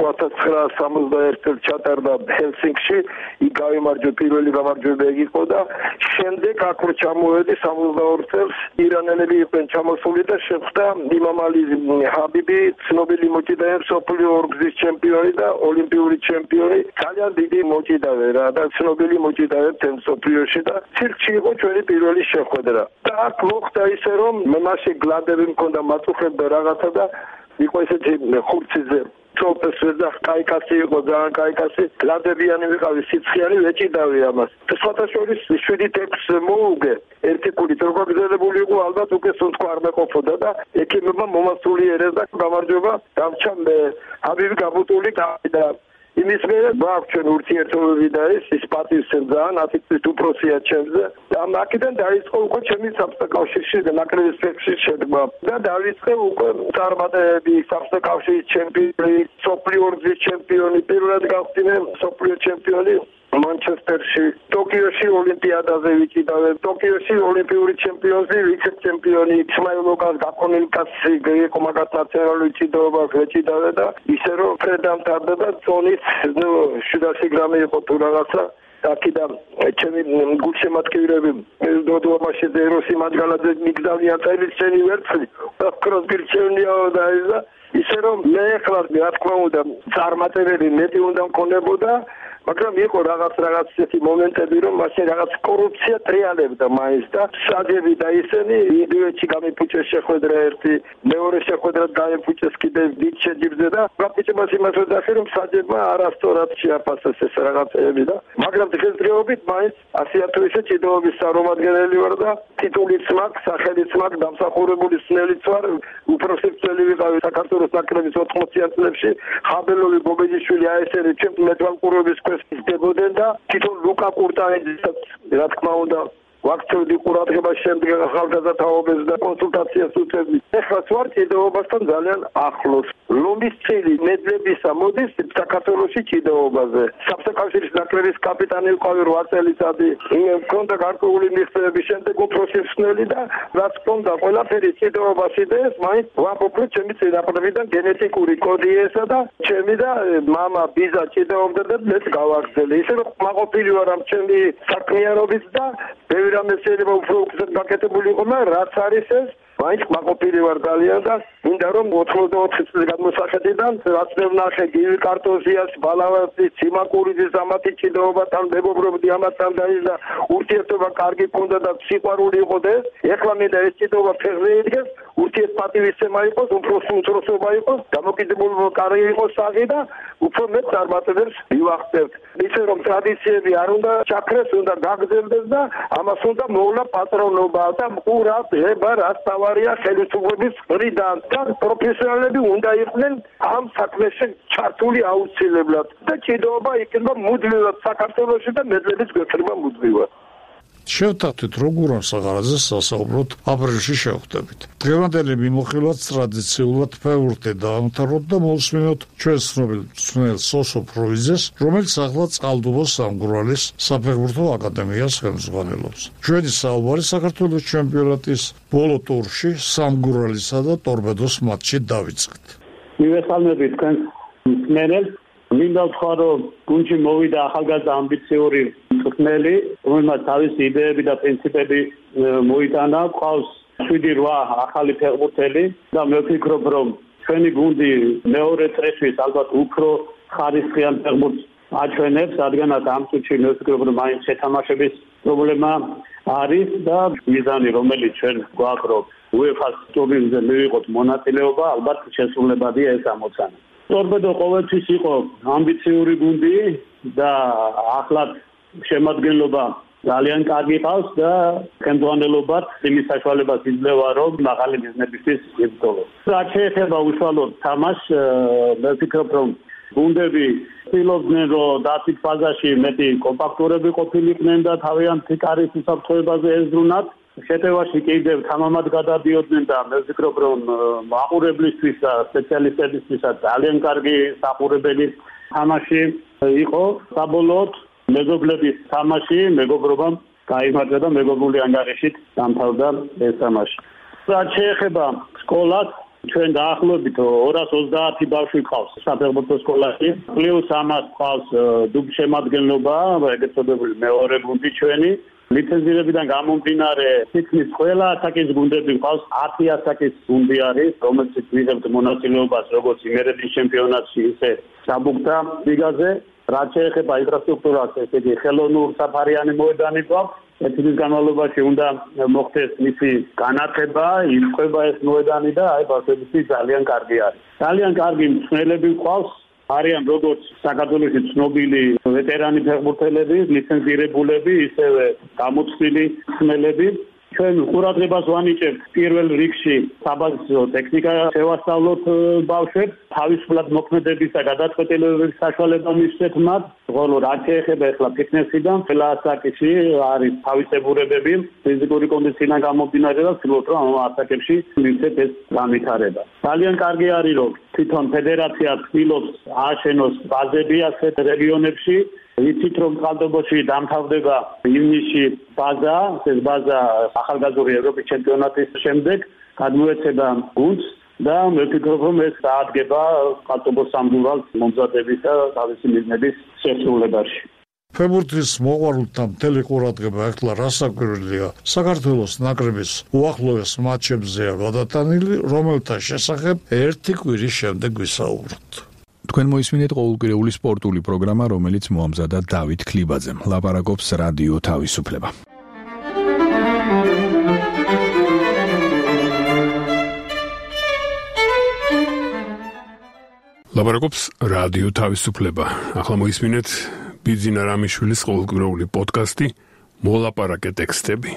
1961 წელს ჩატარდა ჰელსინკში. იქ გავიმარჯვე, პირველი გამარჯვება ეგ იყო და შემდეგ აქ ჩამოვედი 62 წელს. ირანელები იყვნენ ჩამოსული და შეხვდა იმამალი ჰაბიბი, ცნობილი მოჭიდავე, სოფლიო ორგზის ჩემპიონი და ოლიმპიური ჩემპიონი. ძალიან დიდი მოჭიდავე რა და ცნობილი მოჭიდავე თემ სოფლიოში და ცირკში იყო ჩვენი პირველი შეხვედრა. და აქ მოხდა ისე რომ მაშინ გლანდები მქონდა მაწუხებდა რაღაცა და იყო ესეთი ხურციზე წოპეს და კაიკასი იყო ძალიან კაიკასი გლანდებიანი ვიყავი სიცხიანი ვეჭიდავი ამას. სხვათა შორის 7-6 მოუგე ერთი კულით როგორ გზელებული იყო ალბათ უკვე სუნთქვა არ მეყოფოდა და ექიმებმა მომასულიერეს და გამარჯვება დამჩა ჰაბიბი გაბუტული და იმის მერე გვაქვს ჩვენ ურთიერთობები და ის პატივს ძალიან ათით უფროსია ჩემზე და აქედან დაიწყო უკვე ჩემი საბჭოთა კავშირში და ნაკრების ფეხში შედგა და დაიწყე უკვე წარმატებები საბჭოთა კავშირის ჩემპიონი, სოფლიო ორგზის ჩემპიონი, პირველად გავხდიმე სოფლიო ჩემპიონი მანჩესტერში, ტოკიოში ოლიმპიადაზე ვიჭიდავე, ტოკიოში ოლიმპიური ჩემპიონი, ვიცე-ჩემპიონი, ისმაილოვკას გაქონილი კაცი იყო მაგათ ნაციონალური ჭიდაობას ვეჭიდავე და ისე რომ ფრედამთავრდა და წონის 700 გრამი იყო თუ რაღაცა აქედან ჩემი გულშემატკივრები დოდომაშიძე როსი მათგალაძე მიგზავნიან წელიწელი ვერცხლი ოქროს გირჩევნიაო და ისე რომ მე ახლა რა თქმა უნდა წარმატებები მეტი უნდა მქონებოდა მაგრამ იყო რაღაც ისეთი მომენტები რომ მაშინ რაღაც კორუფცია ტრიალებდა მაინც და საძები და ისინი ინდუეთში გამიფუჭეს შეხვედრა ერთი მეორე შეხვედრა გამიფუჭეს კიდევ დიდ შეჯიბრზე და პრაქტიკულად იმას ვეძახი რომ საძებმა არასწორად შეაფასეს ეს რაღაცები და მაგრამ დღესდღეობით მაინც ასია თუ ისე ჭიდაობის წარმომადგენელი ვარ და ტიტულიც მაქვს, სახელიც მაქვს, დამსახურებული სნელიც ვარ, უფროსი წელი ვიყავი საქართველოს ნაკრების 80-იან წლებში, ხაბელოვი გოგეჯიშვილი აესერი ჩემს მეტვალყურების ისდებოდნენ და თვითონ ლუკა კურტაიძესაც რა თქმა უნდა ვაქცევდი ყურადღება შემდეგ ახალგაზრდა თაობებს და კონსულტაციას უწევდი. ეხლა ვარ ჭიდაობასთან ძალიან ახლოს. ლომის წილი მედლებისა მოდის საქართველოში ჭიდაობაზე. საბჭოთა კავშირის ნაკრების კაპიტანი ვიყავი 8 წელიწადი. მქონდა გარკვეული მიღწევები, შემდეგ უფროსი მსნელი და რაც მქონდა ყველაფერი ჭიდაობას იდეეს, მაინც ვამბობ ჩემი წინაპრებიდან გენეტიკური კოდი ესა და ჩემი და მამა ბიზა ჭიდაობდა და მეც გავაგრძელე. ისე რომ მაყოფილი ვარ ამ ჩემი საქმიანობით და რამე შეიძლება უფრო უკეთ გაკეთებული იყო, მაგრამ რაც არის ეს, მაინც მაყოფილი ვარ ძალიან და მინდა რომ 84 წლის გადმოსახედიდან რაც მე ვნახე გივი კარტოზიას, ბალავაზის, სიმაკურიძის ამათი ჭიდაობათან მეგობრობდი ამასთან და ურთიერთობა კარგი ქონდა და სიყვარული იყო და ეხლა მინდა ეს ჭიდაობა ფეხზე იდგეს, ურთიერთპატივისცემა იყოს, უფროსობა იყოს, დამოკიდებულება კარიერა იყოს საღი და უფრო მეტ წარმატებებს მივახცევთ. ისე რომ ტრადიციები არ უნდა ჩაქრეს, უნდა გაგრძელდეს და ამას უნდა მოვლა პატრონობა და ყურად ება რაც თავარია ხელისუფლების მხრიდან და პროფესიონალები უნდა იყვნენ ამ საქმეში ჩართული აუცილებლად და ჭიდაობა იქნება მუდმივად საქართველოში და მედლების გვექნება მუდმივად. შევთანხმდით, როგორ საღარაძეს სასაუბროთ აპრილში შევხვდებით. დღევანდელი მიმოხილვაც ტრადიციულად ფეხბურთი დაამთავროთ და მოვსმინოთ ჩვენს ცნობილ მწვრთნელ სოსო ფროიზეს, რომელიც ახლა წყალტუბოს სამგურალის საფეხბურთო აკადემიას ხელმძღვანელობს. ჩვენი საუბარი საქართველოს ჩემპიონატის ბოლო ტურში სამგურალისა და ტორპედოს მატჩში დავიწყეთ. მივესალმებით თქვენს მწვრთნელებს. მინდა ვთქვა, რომ გუნდში მოვიდა ახალგაზრდა ამბიციური მწვრთნელი, რომელმაც თავისი იდეები და პრინციპები მოიტანა. ყავს 7-8 ახალი ფეხბურთელი და მე ვფიქრობ, რომ ჩვენი გუნდი მეორე წრეშიც ალბათ უფრო ხარისხიან ფეხბურთს აჩვენებს, რადგანაც ამ წუთში მე ვფიქრობ, რომ მაინც შეთამაშების პრობლემა არის და მიზანი, რომელიც ჩვენ გვაქვს, რომ UEFA-ს ტურნირზე მივიღოთ მონაწილეობა, ალბათ შესრულებადია ეს ამოცანა. ტორპედო ყოველთვის იყო ამბიციური გუნდი და ახლა შემადგენლობა ძალიან კარგი ყავს და ხელმძღვანელობაც იმის საშუალებას იძლევა, რომ მაღალი მიზნებისთვის იბრძოლოს. რაც შეეხება უშუალოდ თამაშს, მე ვფიქრობ, რომ გუნდები ცდილობდნენ, რომ დაცვით ფაზაში მეტი კომპაქტურები ყოფილიყვნენ და თავიანთი კარის უსაფრთხოებაზე ეზრუნათ. შეტევაში კიდევ თამამად გადადიოდნენ და მე ვფიქრობ, რომ მაყურებლისთვის და სპეციალისტებისთვისაც ძალიან კარგი საყურებელი თამაში იყო. საბოლოოდ მეგობრების თამაში მეგობრობამ გაიმარჯვა და მეგობრული ანგარიშით დამთავრდა ეს თამაში. რაც შეეხება სკოლას, ჩვენ დაახლოებით 230 ბავშვი ყავს საფეხბურთო სკოლაში. პლუს ამას ყავს დუბშემადგენლობა, ეგრეთ წოდებული მეორე გუნდი ჩვენი. ლიცენზირებიდან გამომდინარე, თითქმის ყველა ასაკის გუნდები ყავს, 10 ასაკის გუნდი არის, რომელშიც ვიღებთ მონაწილეობას როგორც იმერეთის ჩემპიონატში, ისე საბუქთა ლიგაზე. რაც შეეხება ინფრასტრუქტურას, ესე იგი ხელოვნურ საფარიანი მოედანი გვაქვს. ერთი წლის განმავლობაში უნდა მოხდეს მისი განათება, ირკვევა ეს მოედანი და აი ბავშვებისთვის ძალიან კარგი არის. ძალიან კარგი მწვრთნელები გვყავს. არიან როგორც საქართველოში ცნობილი ვეტერანი ფეხბურთელები, ლიცენზირებულები, ისევე გამოცდილი მწვრთნელები. ჩვენ ყურადღებას ვანიჭებთ პირველ რიგში საბაზრო ტექნიკა შევასწავლოთ ბავშვებს, თავისუფლად მოქმედების და გადაწყვეტილებების საშუალება მისცეთ მათ. ხოლო რაც შეეხება ახლა ფიტნესიდან, ყველა ასაკში არის თავისებურებები, ფიზიკური კონდიციიდან გამომდინარე და ვცდილობთ, რომ ამ ასაკებში მივცეთ ეს განვითარება. ძალიან კარგი არის, რომ თვითონ ფედერაცია ცდილობს ააშენოს ბაზები ასეთ რეგიონებში. ვიცით, რომ წყალტუბოში დამთავრდება ივნისში ბაზა, ეს ბაზა ახალგაზრდული ევროპის ჩემპიონატის შემდეგ გადმოეცემა გუნდს და მე ვფიქრობ, რომ ეს დაადგება წყალტუბოს სამგურალს მომზადების და თავისი მიზნების შესრულებაში. ფეხბურთის მოყვარულთა მთელი ყურადღება ახლა რასაკვირველია, საქართველოს ნაკრების უახლოეს მატჩებზეა გადატანილი, რომელთა შესახებ ერთი კვირის შემდეგ ვისაუბროთ. თქვენ მოისმინეთ ყოველკვირეული სპორტული პროგრამა, რომელიც მოამზადა დავით ქლიბაძემ. ლაპარაკობს რადიო თავისუფლება. ლაპარაკობს რადიო თავისუფლება. ახლა მოისმინეთ ბიძინა რამიშვილის ყოველკვირეული პოდკასტი მოლაპარაკე ტექსტები.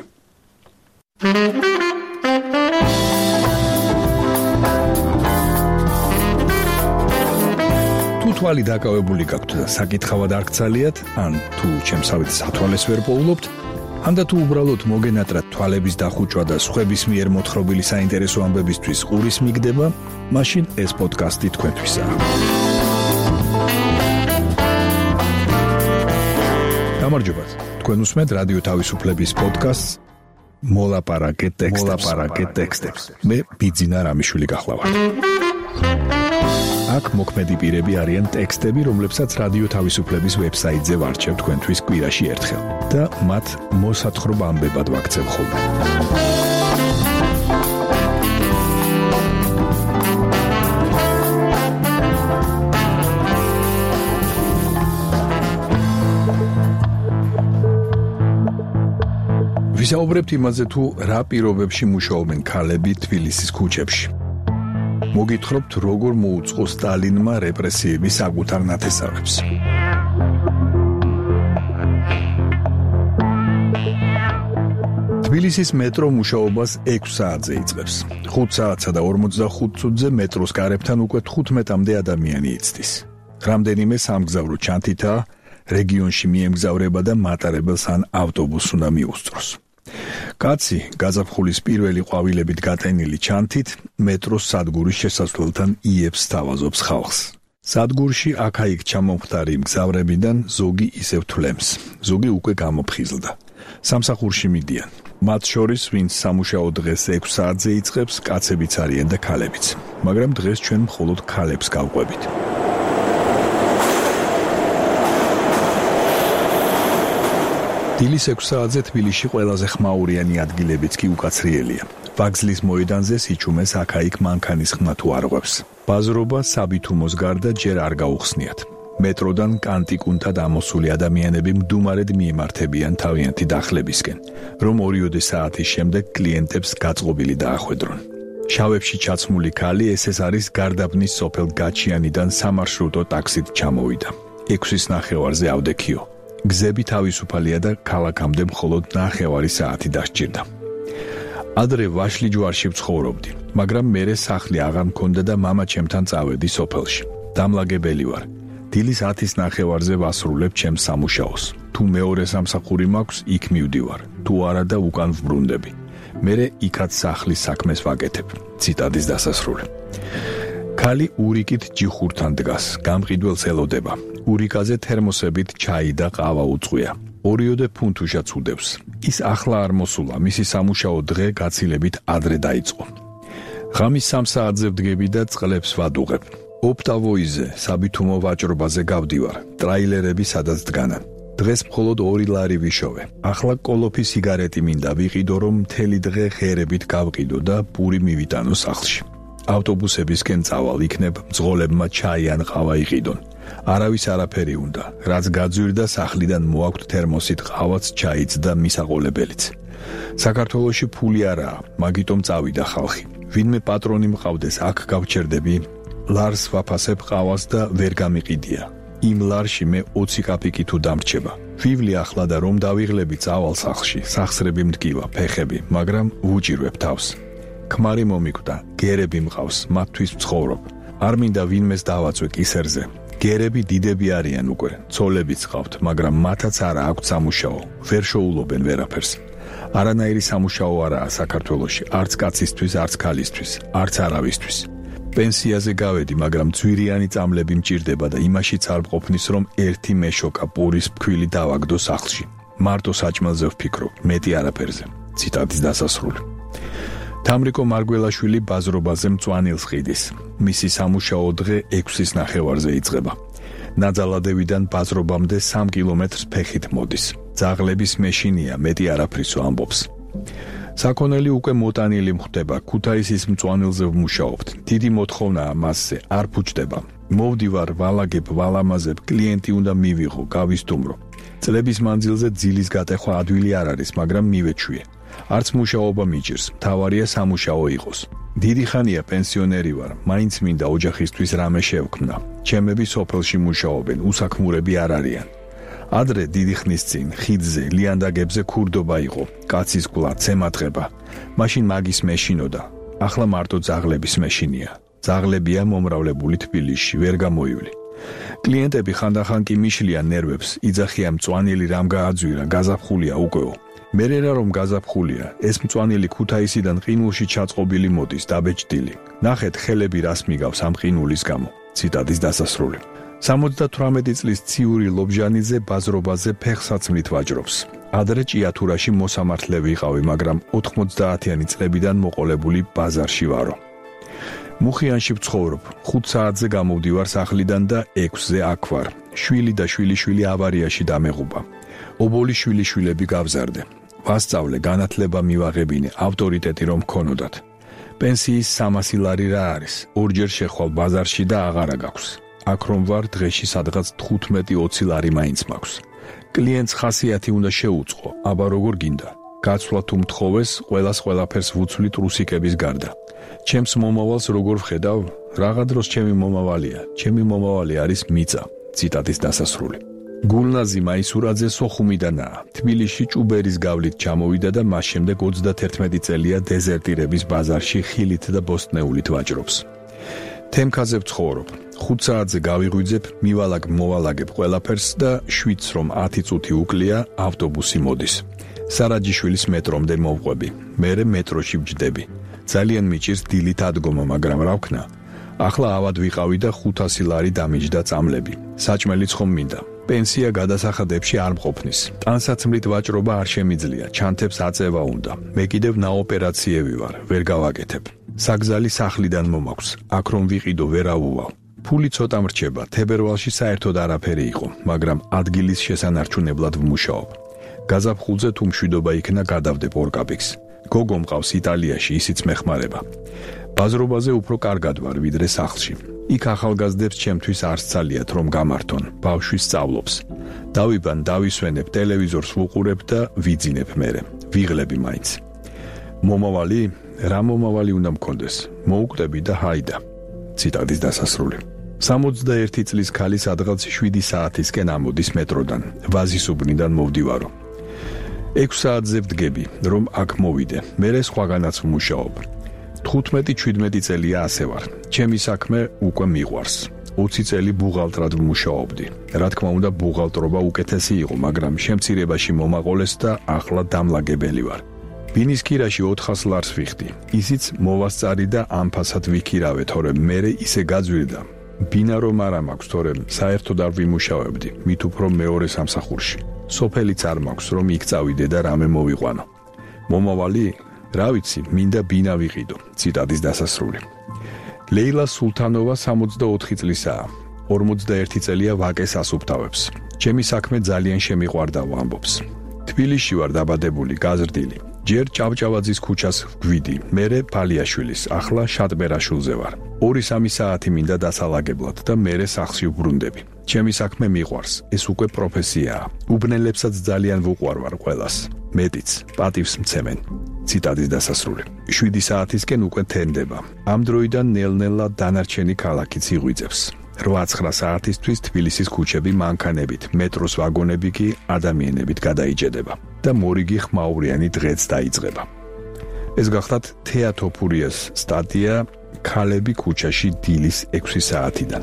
თვალი დაკავებული გაქვთ და საკითხავად არ გცალიათ, ან თუ ჩემსავით სათვალეს ვერ პოულობთ, ან და თუ უბრალოდ მოგენატრათ თვალების დახუჭვა და სხვების მიერ მოთხრობილი საინტერესო ამბებისთვის ყურის მიგდება, მაშინ ეს პოდკასტი თქვენთვისაა. გამარჯობათ, თქვენ უსმენთ რადიო თავისუფლების პოდკასტს მოლაპარაკე ტექსტებს. მე ბიძინა რამიშვილი გახლავართ. აქ მოქმედი პირები არიან ტექსტები, რომლებსაც რადიო თავისუფლების ვებსაიტზე ვარჩევ თქვენთვის კვირაში ერთხელ და მათ მოსათხრობ ამბებად ვაქცევ ხოლმე. ვისაუბრებთ იმაზე, თუ რა პირობებში მუშაობენ ქალები თბილისის ქუჩებში. მოგითხრობთ, როგორ მოუწყო სტალინმა რეპრესიების საკუთარ ნათესავებს. თბილისის მეტრო მუშაობას 6 საათზე იწყებს. 5 საათსა და 45 წუთზე მეტროს კარებთან უკვე 15-მდე ადამიანი იცდის. რამდენიმე სამგზავრო ჩანთითაა, რეგიონში მიემგზავრება და მატარებელს ან ავტობუსს უნდა მიუსწროს. კაცი გაზაფხულის პირველი ყვავილებით გატენილი ჩანთით მეტროს სადგურის შესასვლელთან იებს სთავაზობს ხალხს. სადგურში აქა-იქ ჩამომხდარი მგზავრებიდან ზოგი ისევ თვლემს, ზოგი უკვე გამოფხიზლდა. სამსახურში მიდიან. მათ შორის, ვინც სამუშაო დღეს 6 საათზე იწყებს, კაცებიც არიან და ქალებიც. მაგრამ დღეს ჩვენ მხოლოდ ქალებს გავყვებით. დილის 6 საათზე თბილისში ყველაზე ხმაურიანი ადგილებიც კი უკაცრიელია. ვაგზლის მოედანზე სიჩუმეს აქა-იქ მანქანის ხმა თუ არღვევს. ბაზრობა საბითუმოს გარდა ჯერ არ გაუხსნიათ. მეტროდან კანტიკუნთად ამოსული ადამიანები მდუმარედ მიემართებიან თავიანთი დახლებისკენ, რომ 2 საათის შემდეგ კლიენტებს გაწყობილი დაახვედრონ. შავებში ჩაცმული ქალი ეს არის გარდაბნის სოფელ გაჩიანიდან სამარშრუტო ტაქსით ჩამოვიდა. 6-ის ნახევარზე ავდექიო. გზები თავისუფალია და ქალაქამდე მხოლოდ 9 საათი დასჭირდა. ადრე ვაშლი ჯვარში ვცხოვრობდი, მაგრამ მერე სახლი აღარ მქონდა და მამა ჩემთან წავედი სოფელში. დამლაგებელი ვარ. დილის 10:30-ზე ვასრულებ ჩემს სამუშაოს. თუ მეორე სამსახური მაქვს, იქ მივდივარ. თუ არა და უკან ვბრუნდები. მერე იქაც სახლის საქმეს ვაკეთებ. ციტადის დასასრული. ქალი ურიკით ჯიხურთან დგას, გამყიდველს ელოდება. ურიკაზე თერმოსებით ჩაი და ყავა უწყვია. 2 ფუნთუშაც უდევს. ის ახლა არ მოსულა, მისი სამუშაო დღე გაცილებით ადრე დაიწყო. ღამის 3 საათზე ვდგები და წყლებს ვადუღებ. ოპტავოიზე, საბითუმო ვაჭრობაზე გავდივარ. ტრაილერები სადაც დგანან. დღეს მხოლოდ 2 ლარი ვიშოვე. ახლა კოლოფი სიგარეტი მინდა ვიყიდო, რომ მთელი დღე ღერებით გავყიდო და პური მივიტანო სახლში. ავტობუსებისკენ წავალ, იქნებ მძღოლებმა ჩაი ან ყავა იყიდონ. არავის არაფერი უნდა, რაც გაძვირდა სახლიდან მოაქვთ თერმოსით ყავაც, ჩაიც და მისაყოლებელიც. საქართველოში ფული არაა, მაგიტომ წავიდა ხალხი. ვინმე პატრონი მყავდეს, აქ გავჩერდები. ლარს ვაფასებ ყავას და ვერ გამიყიდია. იმ ლარში მე 20 კაპიკი თუ დამრჩება. ვივლი ახლა და რომ დავიღლები წავალ სახლში, სახსრები მდგივა, ფეხები, მაგრამ ვუჭირვებ თავს. ქმარი მომიკვდა, გერები მყავს, მათთვის ვცხოვრობ. არ მინდა ვინმეს დავაწვე კისერზე. გერები დიდები არიან უკვე, ცოლებიც ყავთ, მაგრამ მათაც არა აქვთ სამუშაო, ვერ შოულობენ ვერაფერს. არანაირი სამუშაო არაა საქართველოში, არც კაცისთვის, არც ქალისთვის, არც არავისთვის. პენსიაზე გავედი, მაგრამ ძვირიანი წამლები მჭირდება და იმაშიც არ მყოფნის, რომ ერთი მეშოკა პურის ფქვილი დავაგდო სახლში. მარტო საჭმელზე ვფიქრობ, მეტი არაფერზე. ციტადის დასასრული. თამრიკო მარგველაშვილი ბაზრობაზე მწვანილს ყიდის. მისი სამუშაო დღე 6:30-ზე იწყება. ნაძალადევიდან ბაზრობამდე 3 კილომეტრს ფეხით მოდის. ძაღლების მეშინია, მეტი არაფრისო ამბობს. საქონელი უკვე მოტანილი მხვდება, ქუთაისის მწვანილზე ვმუშაობთ. დიდი მოთხოვნაა მასზე, არ ფუჭდება. მოვდივარ, ვალაგებ, ვალამაზებ, კლიენტი უნდა მივიღო, გავისტუმრო. წლების მანძილზე ძილის გატეხვა ადვილი არ არის, მაგრამ მივეჩვიე. არც მუშაობა მიჭირს, მთავარია სამუშაო იყოს. დიდი ხანია პენსიონერი ვარ, მაინც მინდა ოჯახისთვის რამე შევქმნა. ჩემები სოფელში მუშაობენ, უსაქმურები არ არიან. ადრე დიდი ხნის წინ ხიდზე, ლიანდაგებზე ქურდობა იყო, კაცის გლა, ცემატყება. მაშინ მაგის მეშინოდა. ახლა მარტო ძაღლების მეშინია. ძაღლებია მომრავლებული თბილისში, ვერ გამოივლი. კლიენტები ხანდახან კი მიშლიან ნერვებს, იძახიან მწვანილი რამ გააძვირა, გაზაფხულია უკეო. მერერა რომ გაზაფხულია, ეს მწვანილი ქუთაისიდან ყინულში ჩაწყობილი მოდის, დაბეჭდილი. ნახეთ ხელები რას მიგავს ამ ყინულის გამო. ციტადის დასასრული. 78 წლის ციური ლობჟანიძე ბაზრობაზე ფეხსაცმლით ვაჭრობს. ადრე ჭიათურაში მოსამართლე ვიყავი, მაგრამ 90-იანი წლებიდან მოყოლებული ბაზარში ვარო. მუხიანში ვცხოვრობ, 5 საათზე გამოვდივარ სახლიდან და 6-ზე აქ ვარ. შვილი და შვილიშვილი ავარიაში დამეღუპა. ობოლი შვილიშვილები გავზარდე. ვასწავლე, განათლება მივაღებინე, ავტორიტეტი რომ მქონოდათ. პენსიის 300 ლარი რა არის? ორჯერ შეხვალ ბაზარში და აღარა გაქვს. აქ რომ ვარ, დღეში სადღაც 15-20 ლარი მაინც მაქვს. კლიენტს ხასიათი უნდა შეუწყო, აბა როგორ გინდა? გაცვლა თუ მთხოვეს, ყველაფერს ვუცვლით რუსიკების გარდა. ჩემს მომავალს როგორ ვხედავ? რაღა დროს ჩემი მომავალია. ჩემი მომავალი არის მიწა. ციტატის დასასრული. გულნაზი მაისურაძე სოხუმიდანაა. თბილისში ჭუბერის გავლით ჩამოვიდა და მას შემდეგ 31 წელია დეზერტირების ბაზარში ხილით და ბოსტნეულით ვაჭრობს. თემქაზე ვცხოვრობ. 5 საათზე გავიღვიძებ, მოვალაგებ ყველაფერს და შვიდს რომ 10 წუთი უკლია, ავტობუსი მოდის. სარაჯიშვილის მეტრომდე მოვყვები. მერე მეტროში ვჯდები. ძალიან მიჭირს დილით ადგომა, მაგრამ რა ვქნა? ახლა ავად ვიყავი და 500 ლარი დამიჯდა წამლები. საჭმელიც ხომ მინდა. პენსია გადასახადებში არ მყოფნის. ტანსაცმლით ვაჭრობა არ შემიძლია, ჩანთებს აწევა უნდა. მე კიდევ ნაოპერაციები ვარ, ვერ გავაკეთებ. საგზალი სახლიდან მომაქვს, აქ რომ ვიყიდო ვერავუვალ. ფული ცოტა მრჩება, თებერვალში საერთოდ არაფერი იყო, მაგრამ ადგილის შესანარჩუნებლად ვმუშაობ. გაზაფხულზე თუ მშვიდობა იქნა გადავდებ ორკაპიკს. გოგო მყავს იტალიაში, ისიც მეხმარება. ბაზრობაზე უფრო კარგად ვარ ვიდრე სახლში. იქ ახალგაზრდებს ჩემთვის არ სცალიათ რომ გამართონ, ბავშვი სწავლობს. დავიბან, დავისვენებ, ტელევიზორს ვუყურებ და ვიძინებ მერე. ვიღლები მაინც. მომავალი? რა მომავალი უნდა მქონდეს? მოუკვდები და ჰაიდა. ციტატის დასასრული. 61 წლის ქალი სადღაც 7 საათისკენ ამოდის მეტროდან, ვაზისუბნიდან მოვდივარო. 6 საათზე ვდგები, რომ აქ მოვიდე, მერე სხვაგანაც ვმუშაობ. 15-17 წელია ასე ვარ. ჩემი საქმე უკვე მიყვარს. 20 წელი ბუღალტრად ვმუშაობდი. რა თქმა უნდა, ბუღალტრობა უკეთესი იყო, მაგრამ შემცირებაში მომაყოლეს და ახლა დამლაგებელი ვარ. ბინის ქირაში 400 ლარს ვიხდი. ისიც მოვასწარი და ამ ფასად ვიქირავე, თორემ მერე ისე გაძვირდა. ბინა რომ არა მაქვს, თორემ საერთოდ არ ვიმუშავებდი, მით უფრო მეორე სამსახურში. სოფელიც არ მაქვს, რომ იქ წავიდე და რამე მოვიყვანო. მომავალი? რა ვიცი, მინდა ბინა ვიყიდო. ციტატის დასასრული. ლეილა სულთანოვა 64 წლისაა. 41 წელია ვაკეს ასუფთავებს. ჩემი საქმე ძალიან შემიყვარდა, ვამბობს. თბილისში ვარ დაბადებული, გაზრდილი. ჯერ ჭავჭავაძის ქუჩას გვიდი, მერე ფალიაშვილის, ახლა შატბერაშვილზე ვარ. 2-3 საათი მინდა დასალაგებლად და მერე სახლში ვბრუნდები. ჩემი საქმე მიყვარს, ეს უკვე პროფესიაა. უბნელებსაც ძალიან ვუყვარვარ ყველას. მეტიც, პატივს მცემენ. ციტატის დასასრული. 7 საათისკენ უკვე თენდება. ამ დროიდან ნელ-ნელა დანარჩენი ქალაქიც იღვიძებს. 8-9 საათისთვის თბილისის ქუჩები მანქანებით, მეტროს ვაგონები კი ადამიანებით გადაიჭედება და მორიგი ხმაურიანი დღეც დაიწყება. ეს გახლავთ თეატოფურიას სტატია ქალები ქუჩაში დილის 6 საათიდან.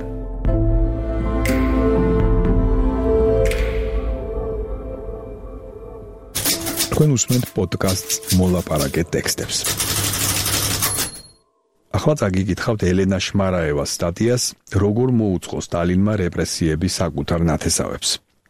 თქვენ უსმენთ პოდკასტს მოლაპარაკე ტექსტებს. ახლა წაგიკითხავთ ელენა შმარაევას სტატიას როგორ მოუწყო სტალინმა რეპრესიები საკუთარ ნათესავებს.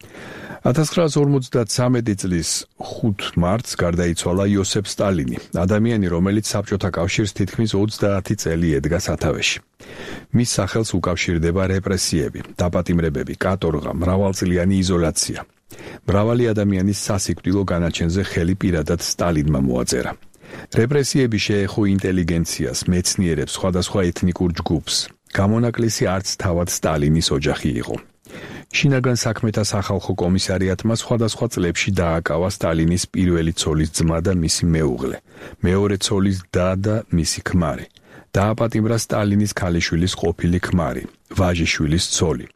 1953 წლის 5 მარტს გარდაიცვალა იოსებ სტალინი, ადამიანი, რომელიც საბჭოთა კავშირს თითქმის 30 წელი ედგა სათავეში. მის სახელს უკავშირდება რეპრესიები, დაპატიმრებები, კატორღა, მრავალწლიანი იზოლაცია. მრავალი ადამიანის სასიკვდილო განაჩენზე ხელი პირადად სტალინმა მოაწერა. რეპრესიები შეეხო ინტელიგენციას, მეცნიერებს, სხვადასხვა ეთნიკურ ჯგუფს. გამონაკლისი არც თავად სტალინის ოჯახი იყო. შინაგან საქმეთა სახალხო კომისარიატმა სხვადასხვა წლებში დააკავა სტალინის პირველი ცოლის ძმა და მისი მეუღლე, მეორე ცოლის და და მისი ქმარი. დააპატიმრა სტალინის ქალიშვილის ყოფილი ქმარი, ვაჟიშვილის ცოლი.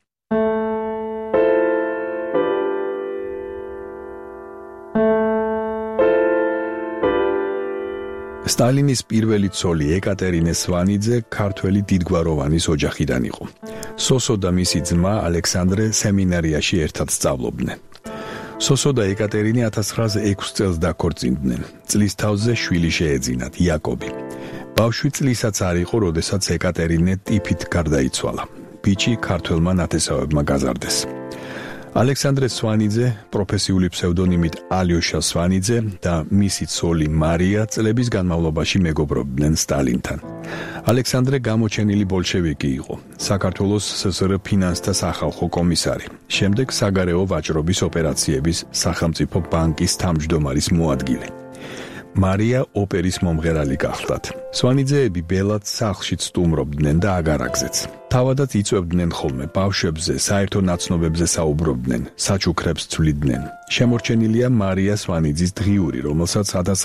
სტალინის პირველი ცოლი ეკატერინე სვანიძე ქართველი დიდგვაროვანის ოჯახიდან იყო. სოსო და მისი ძმა ალექსანდრე სემინარიაში ერთად სწავლობდნენ. სოსო და ეკატერინე 1906 წელს დაქორწინდნენ. წლის თავზე შვილი შეეძინათ, იაკობი. ბავშვი წლისაც არ იყო, როდესაც ეკატერინე ტიფით გარდაიცვალა. ბიჭი ქართველმა ნათესავებმა გაზარდეს. ალექსანდრე სვანიძე, პროფესიული ფსევდონიმით ალიოშა სვანიძე და მისი ცოლი მარია წლების განმავლობაში მეგობრობდნენ სტალინთან. ალექსანდრე გამოჩენილი ბოლშევიკი იყო, საქართველოს ССР ფინანსთა სახალხო კომისარი, შემდეგ საგარეო ვაჭრობის ოპერაციების სახელმწიფო ბანკის თავმჯდომარის მოადგილე. მარია ოპერის მომღერალი გახლდათ. სვანიძეები ბელად სახლშიც სტუმრობდნენ და აგარაგზეც. თავადაც იწვევდნენ ხოლმე ბავშვებზე, საერთო ნაცნობებზე საუბრობდნენ, საჩუქრებს ცვლიდნენ. შემორჩენილია მარია სვანიძის დღიური, რომელსაც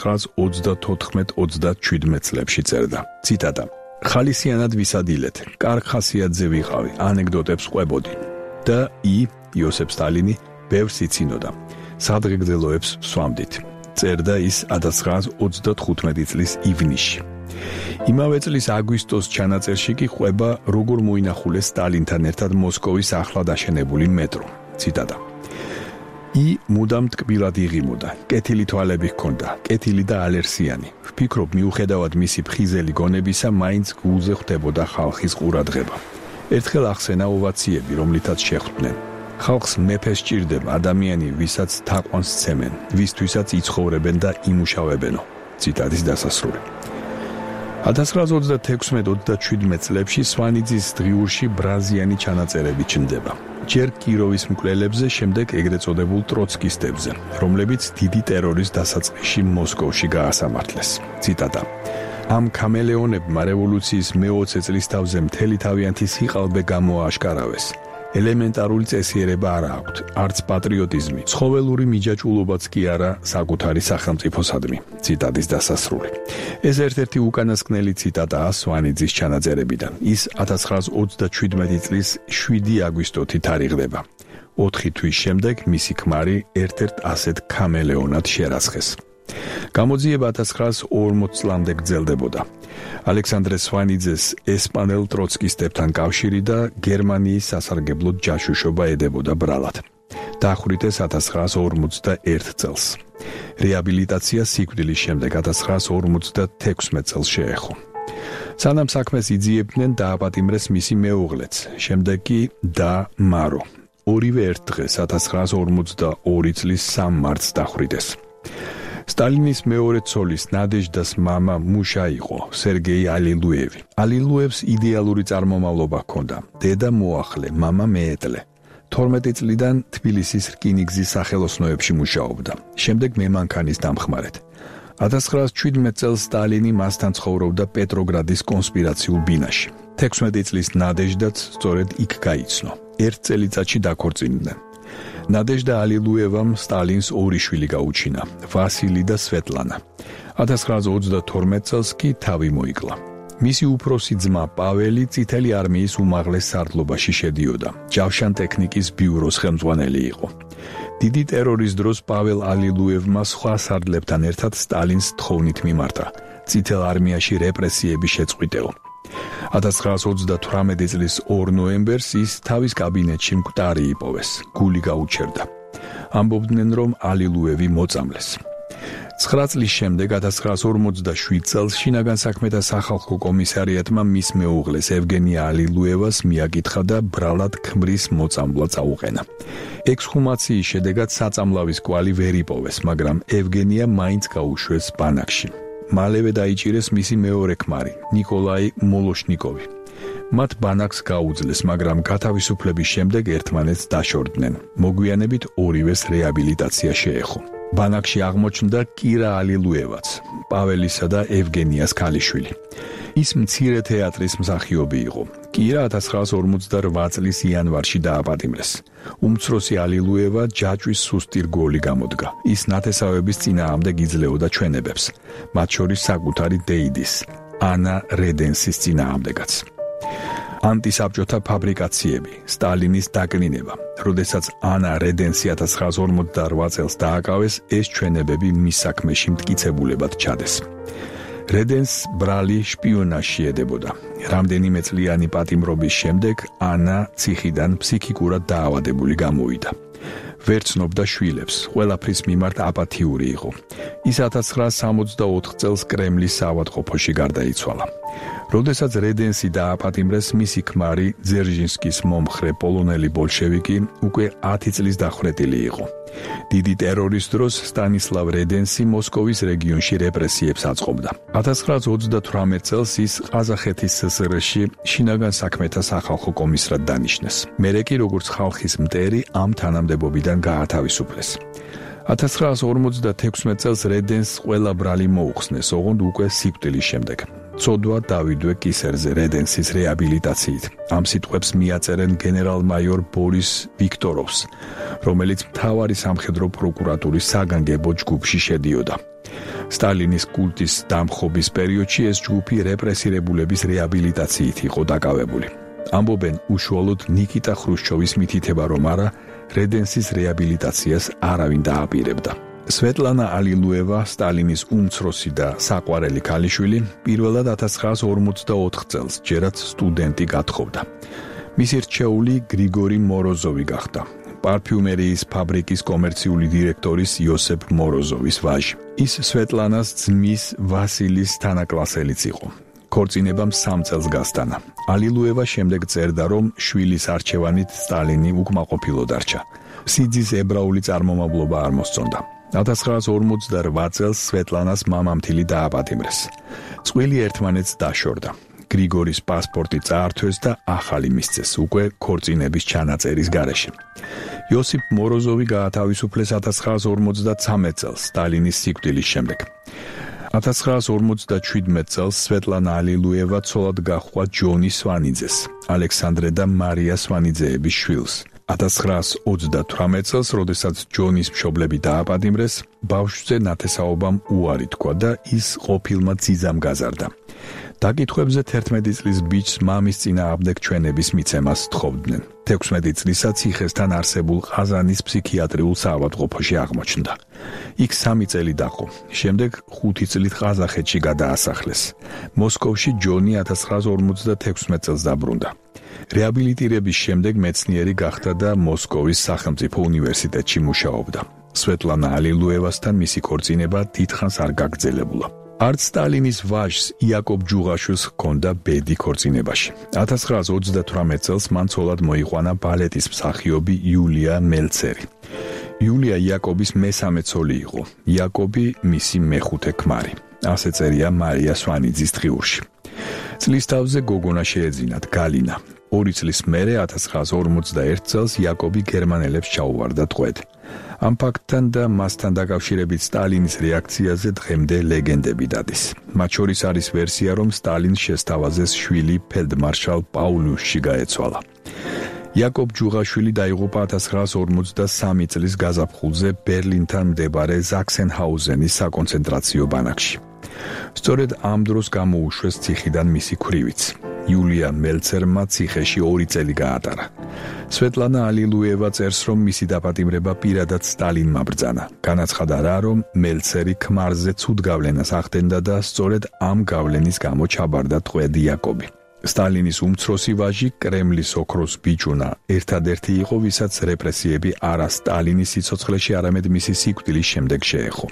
1934-37 წლებში წერდა. ციტატა: ხალისიანად ვისადილეთ, კარგ ხასიათზე ვიყავი, ანეკდოტებს ყვებოდი და იოსებ სტალინი ბევრს იცინოდა. სადღეგრძელოებს ვსვამდით. წერდა ის 1935 წლის ივნისში. იმავე წლის აგვისტოს ჩანაწერში კი ყვება როგორ მოინახულეს სტალინთან ერთად მოსკოვის ახლად აშენებული მეტრო. ციტატა: მუდამ ტკბილად იღიმოდა, კეთილი თვალები ჰქონდა, კეთილი და ალერსიანი. ვფიქრობ, მიუხედავად მისი ფხიზელი გონებისა, მაინც გულზე ხვდებოდა ხალხის ყურადღება. ერთხელ ახსენა ოვაციები, რომლითაც შეხვდნენ. ხალხს მეფე სჭირდება, ადამიანი, ვისაც თაყვანს სცემენ, ვისთვისაც იცხოვრებენ და იმუშავებენო. ციტატის დასასრული. 1936-37 წლებში სვანიძის დღიურში ბრაზიანი ჩანაწერები ჩნდება. ჯერ კიროვის მკვლელებზე, შემდეგ ეგრეთ წოდებულ ტროცკისტებზე, რომლებიც დიდი ტერორის დასაწყისში მოსკოვში გაასამართლეს. ციტატა: ამ ქამელეონებმა რევოლუციის მე-20 წლის თავზე მთელი თავიანთი სიყალბე გამოააშკარავეს. ელემენტარული წესიერება არ აქვთ, არც პატრიოტიზმი, ცხოველური მიჯაჭვულობაც კი არა საკუთარი სახელმწიფოსადმი. ციტატის დასასრული. ეს ერთ-ერთი უკანასკნელი ციტატაა სვანიძის ჩანაწერებიდან. ის 1937 წლის 7 აგვისტოთი თარიღდება. 4 თვის შემდეგ მისი ქმარი ერთ-ერთ ასეთ ქამელეონად შერაცხეს. გამოძიება 1940 წლამდე გრძელდებოდა. ალექსანდრე სვანიძეს ესპანელ ტროცკისტებთან კავშირი და გერმანიის სასარგებლოდ ჯაშუშობა ედებოდა ბრალად. დახვრიტეს 1941 წელს. რეაბილიტაცია სიკვდილის შემდეგ 1956 წელს შეეხო. სანამ საქმეს იძიებდნენ, დააპატიმრეს მისი მეუღლეც, შემდეგ კი და მარო. ორივე ერთ დღეს 1942 წლის 3 მარტს დახვრიტეს. სტალინის მეორე ცოლის ნადეჟდას მამა მუშა იყო სერგეი ალილუევი. ალილუევს იდეალური წარმომავლობა ჰქონდა. დედა მოახლე, მამა მეეტლე. 12 წლიდან თბილისის რკინიგზის სახელოსნოებში მუშაობდა. შემდეგ მემანქანის დამხმარედ. 1917 წელს სტალინი მასთან ცხოვრობდა პეტროგრადის კონსპირაციულ ბინაში. 16 წლის ნადეჟდაც სწორედ იქ გაიცნო. 1 წელიწადში დაქორწინდნენ. ნადეჟდა ალილუევამ სტალინს 2 შვილი გაუჩინა, ვასილი და სვეტლანა. 1932 წელს კი თავი მოიკლა. მისი უფროსი ძმა პაველი წითელი არმიის უმაღლეს სარდლობაში შედიოდა. ჯავშან ტექნიკის ბიუროს ხელმძღვანელი იყო. დიდი ტერორის დროს პაվել ალილუევმა სხვა სარდლებთან ერთად სტალინს თხოვნით მიმართა. წითელ არმიაში რეპრესიები შეწყვიტეო. 1938 წლის 2 ნოემბერს ის თავის კაბინეტში მკვდარი იპოვეს, გული გაუჩერდა. ამბობდნენ, რომ ალილუევი მოწამლეს. 9 წლის შემდეგ 1947 წელს შინაგან საქმეთა სახალხო კომისარიატმა მის მეუღლეს ევგენია ალილუევას მიაკითხა და ბრალად ქმრის მოწამვლა წაუყენა. ექსჰუმაციის შედეგად საწამლავის კვალი ვერ იპოვეს, მაგრამ ევგენია მაინც გაუშვეს ბანაკში. მალევე დაიჭირეს მისი მეორე ქმარი, ნიკოლაი მოლოშნიკოვი. მათ ბანაკს გაუძლეს, მაგრამ გათავისუფლების შემდეგ ერთმანეთს დაშორდნენ. მოგვიანებით ორივეს რეაბილიტაცია შეეხო. ბანაკში აღმოჩნდა კირა ალილუევაც, პაველისა და ევგენიას ქალიშვილი. ის მცირე თეატრის მსახიობი იყო. კირა 1948 წლის იანვარში დააპატიმრეს. უმცროსი ალილუევა ჯაჭვის სუსტი რგოლი გამოდგა. ის ნათესავების წინააღმდეგ იძლეოდა ჩვენებებს, მათ შორის საკუთარი დეიდის, ანა რედენსის წინააღმდეგაც. ანტისაბჭოთა ფაბრიკაციები, სტალინის დაკნინება. როდესაც ანა რედენსი 1948 წელს დააკავეს, ეს ჩვენებები მის საქმეში მტკიცებულებად ჩადეს. რედენს ბრალი შპიონაჟში ედებოდა. რამდენიმე წლიანი პატიმრობის შემდეგ ანა ციხიდან ფსიქიკურად დაავადებული გამოვიდა. ვერ ცნობდა შვილებს, ყველაფრის მიმართ აპათიური იყო. ის 1964 წელს კრემლის საავადმყოფოში გარდაიცვალა. როდესაც რედენსი დააპატიმრეს, მისი ქმარი ძერჟინსკის მომხრე პოლონელი ბოლშევიკი უკვე 10 წლის დახვრეტილი იყო. დიდი ტერორის დროს სტანისლავ რედენსი მოსკოვის რეგიონში რეპრესიებს აწყობდა. 1938 წელს ის ყაზახეთის SSR-ში შინაგან საქმეთა სახალხო კომისრად დანიშნეს. მერე კი როგორც ხალხის მტერი ამ თანამდებობიდან გაათავისუფლეს. 1956 წელს რედენს ყველა ბრალი მოუხსნეს, ოღონდ უკვე სიკვდილის შემდეგ. წოდვა დავიდვე კისერზე რედენსის რეაბილიტაციით. ამ სიტყვებს მიაწერენ გენერალ-მაიორ ბორის ვიქტოროვს, რომელიც მთავარი სამხედრო პროკურატურის საგანგებო ჯგუფში შედიოდა. სტალინის კულტის დამხობის პერიოდში ეს ჯგუფი რეპრესირებულების რეაბილიტაციით იყო დაკავებული. ამბობენ უშუალოდ ნიკიტა ხრუშჩოვის მითითება, რომ არა, რედენსის რეაბილიტაციას არავინ დააპირებდა. სვეტლანა ალილუევა, სტალინის უმცროსი და საყვარელი ქალიშვილი, პირველად 1944 წელს ჯერაც სტუდენტი გათხოვდა. მისი რჩეული გრიგორი მოროზოვი გახდა. პარფიუმერიის ფაბრიკის კომერციული დირექტორის იოსებ მოროზოვის ვაჟი. ის სვეტლანას ძმის ვასილის თანაკლასელიც იყო. ქორწინებამ 3 წელს გასტანა. ალილუევა შემდეგ წერდა, რომ შვილის არჩევანით სტალინი უკმაყოფილო დარჩა. სიძის ებრაული წარმომავლობა არ მოსწონდა. 1948 წელს სვეტლანას მამამთილი დააპატიმრეს. წყვილი ერთმანეთს დაშორდა. გრიგორის პასპორტი წაართვეს და ახალი მისცეს, უკვე ქორწინების ჩანაწერის გარეშე. იოსიპ მოროზოვი გაათავისუფლეს 1953 წელს სტალინის სიკვდილის შემდეგ. 1957 წელს სვეტლანა ალილუევა ცოლად გაჰყვა ჯონი სვანიძეს, ალექსანდრე და მარია სვანიძეების შვილს. 1938 წელს, როდესაც ჯონის მშობლები დააპატიმრეს, ბავშვზე ნათესაობამ უარი თქვა და ის ყოფილმა ძიძამ გაზარდა. დაკითხვებზე 11 წლის ბიჭს მამის წინააღმდეგ ჩვენების მიცემას თხოვდნენ. 16 წლისა ციხესთან არსებულ ყაზანის ფსიქიატრიულ საავადმყოფოში აღმოჩნდა. იქ 3 წელი დაყო. შემდეგ 5 წლით ყაზახეთში გადაასახლეს. მოსკოვში ჯონი 1956 წელს დაბრუნდა. რეაბილიტირების შემდეგ მეცნიერი გახდა და მოსკოვის სახელმწიფო უნივერსიტეტში მუშაობდა. სვეტლანა ალილუევასთან მისი ქორწინება დიდხანს არ გაგრძელებულა. არც სტალინის ვაჟს იაკობ ჯუღაშვილს ჰქონდა ბედი ქორწინებაში. 1938 წელს მან ცოლად მოიყვანა ბალეტის მსახიობი იულია მელცერი. იულია იაკობის მესამე ცოლი იყო. იაკობი მისი მეხუთე ქმარი. ასე წერია მარია სვანიძის დღიურში. წლის თავზე გოგონა შეეძინათ, გალინა. 2 წლის მერე 1941 წელს იაკობი გერმანელებს ჩაუვარდა ტყვედ. ამ ფაქტთან და მასთან დაკავშირებით სტალინის რეაქციაზე დღემდე ლეგენდები დადის. მათ შორის არის ვერსია, რომ სტალინს შესთავაზეს შვილი ფელდმარშალ პაულუსში გაეცვალა. იაკობ ჯუღაშვილი დაიღუპა 1953 წლის გაზაფხულზე ბერლინთან მდებარე ზაქსენჰაუზენის საკონცენტრაციო ბანაკში. სწორედ ამ დროს გამოუშვეს ციხიდან მისი ქვრივიც. იულია მელცერმა ციხეში 2 წელი გაატარა. სვეტლანა ალილუევა წერს, რომ მისი დაპატიმრება პირადად სტალინმა ბრძანა. განაცხადა რა, რომ მელცერი ქმარზე ცუდ გავლენას ახდენდა და სწორედ ამ გავლენის გამო ჩაბარდა ტყვედ იაკობი. სტალინის უმცროსი ვაჟი, კრემლის ოქროს ბიჭუნა, ერთადერთი იყო, ვისაც რეპრესიები არა სტალინის სიცოცხლეში, არამედ მისი სიკვდილის შემდეგ შეეხო.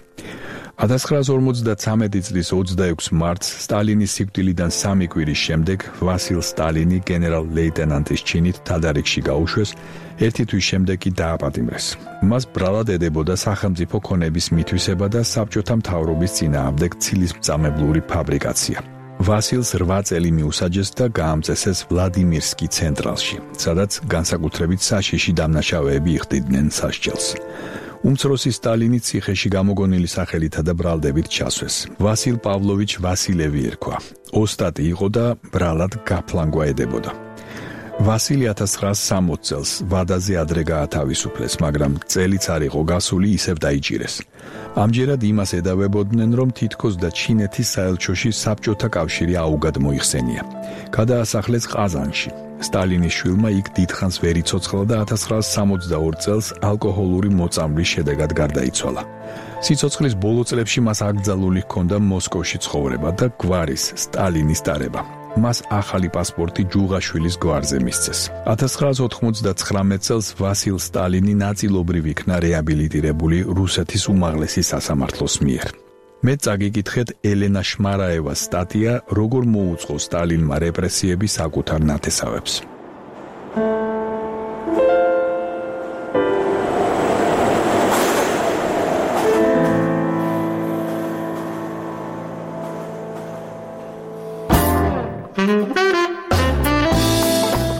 1953 წლის 26 მარტს სტალინის სიკვდილიდან 3 კვირის შემდეგ ვასილ სტალინი გენერალ-ლეიტენანტის ჩინით თადარიგში გაუშვეს, 1 თვის შემდეგ კი დააპატიმრეს. მას ბრალად ედებოდა სახელმწიფო ქონების მითვისება და საბჭოთა მთავრობის წინააღმდეგ ცილისმწამებლური ფაბრიკაცია. ვასილს 8 წელი მიუსაჯეს და გაამწესეს ვლადიმირსკი ცენტრალში, სადაც განსაკუთრებით საშიში დამნაშავეები იხდიდნენ სასჯელს. უმცროსი სტალინი ციხეში გამოგონილი სახელითა და ბრალდებით ჩასვეს. ვასილ პავლოვიჩ ვასილევი ერქვა. ოსტატი იყო და ბრალად გაფლანგვა ედებოდა. ვასილი 1960 წელს ვადაზე ადრე გაათავისუფლეს, მაგრამ წელიც არ იყო გასული, ისევ დაიჭირეს. ამჯერად იმას ედავებოდნენ, რომ თითქოს და ჩინეთის საელჩოში საბჭოთა კავშირი აუგად მოიხსენია. გადაასახლეს ყაზანში. სტალინის შვილმა იქ დიდხანს ვერ იცოცხლა და 1962 წელს ალკოჰოლური მოწამვლის შედეგად გარდაიცვალა. სიცოცხლის ბოლო წლებში მას აკრძალული ჰქონდა მოსკოვში ცხოვრება და გვარის სტალინის ტარება. მას ახალი პასპორტი ჯუღაშვილის გვარზე მისცეს. 1999 წელს ვასილ სტალინი ნაწილობრივ იქნა რეაბილიტირებული რუსეთის უმაღლესი სასამართლოს მიერ. მე წაგიკითხეთ ელენა შმარაევას სტატია, როგორ მოუწყო სტალინმა რეპრესიები საკუთარ ნათესავებს.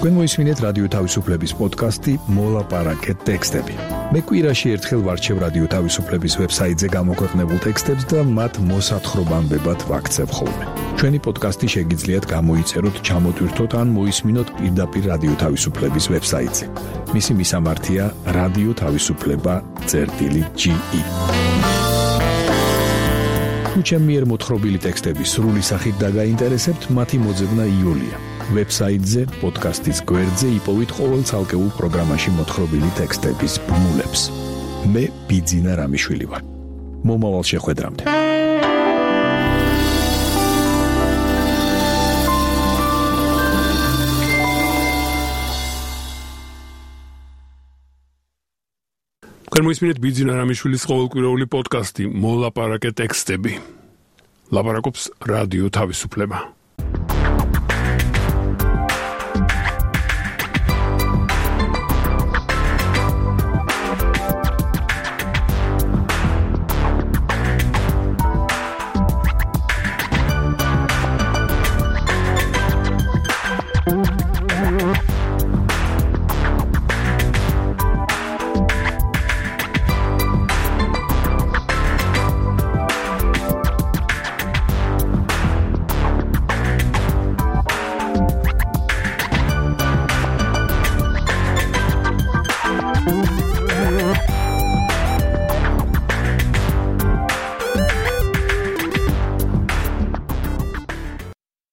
თქვენ მოისმინეთ რადიო თავისუფლების პოდკასტი მოლაპარაკე ტექსტები. მე კვირაში ერთხელ ვარჩევ რადიო თავისუფლების ვებსაიტზე გამოქვეყნებულ ტექსტებს და მათ მოსათხრობამდე ვაქცევ ხოლმე. ჩვენი პოდკასტი შეგიძლიათ გამოიწეროთ, ჩამოტვირთოთ ან მოისმინოთ პირდაპირ რადიო თავისუფლების ვებსაიტზე. მისი მისამართია რადიო თავისუფლება.ge. თუ ჩემი მიერ მოთხრობილი ტექსტები სრული სახით დაგაინტერესებთ, მათი მოძებნა იულია. ვებსაიტზე, პოდკასტის გვერდზე იპოვით ყოველ ცალკეულ პროგრამაში მოთხრობილი ტექსტების ბმულებს. მე ბიძინა რამიშვილი ვარ. მომავალ შეხვედრამდე. თქვენ მოისმინეთ ბიძინა რამიშვილის ყოველკვირეული პოდკასტი მოლაპარაკე ტექსტები. ლაპარაკობს რადიო თავისუფლება.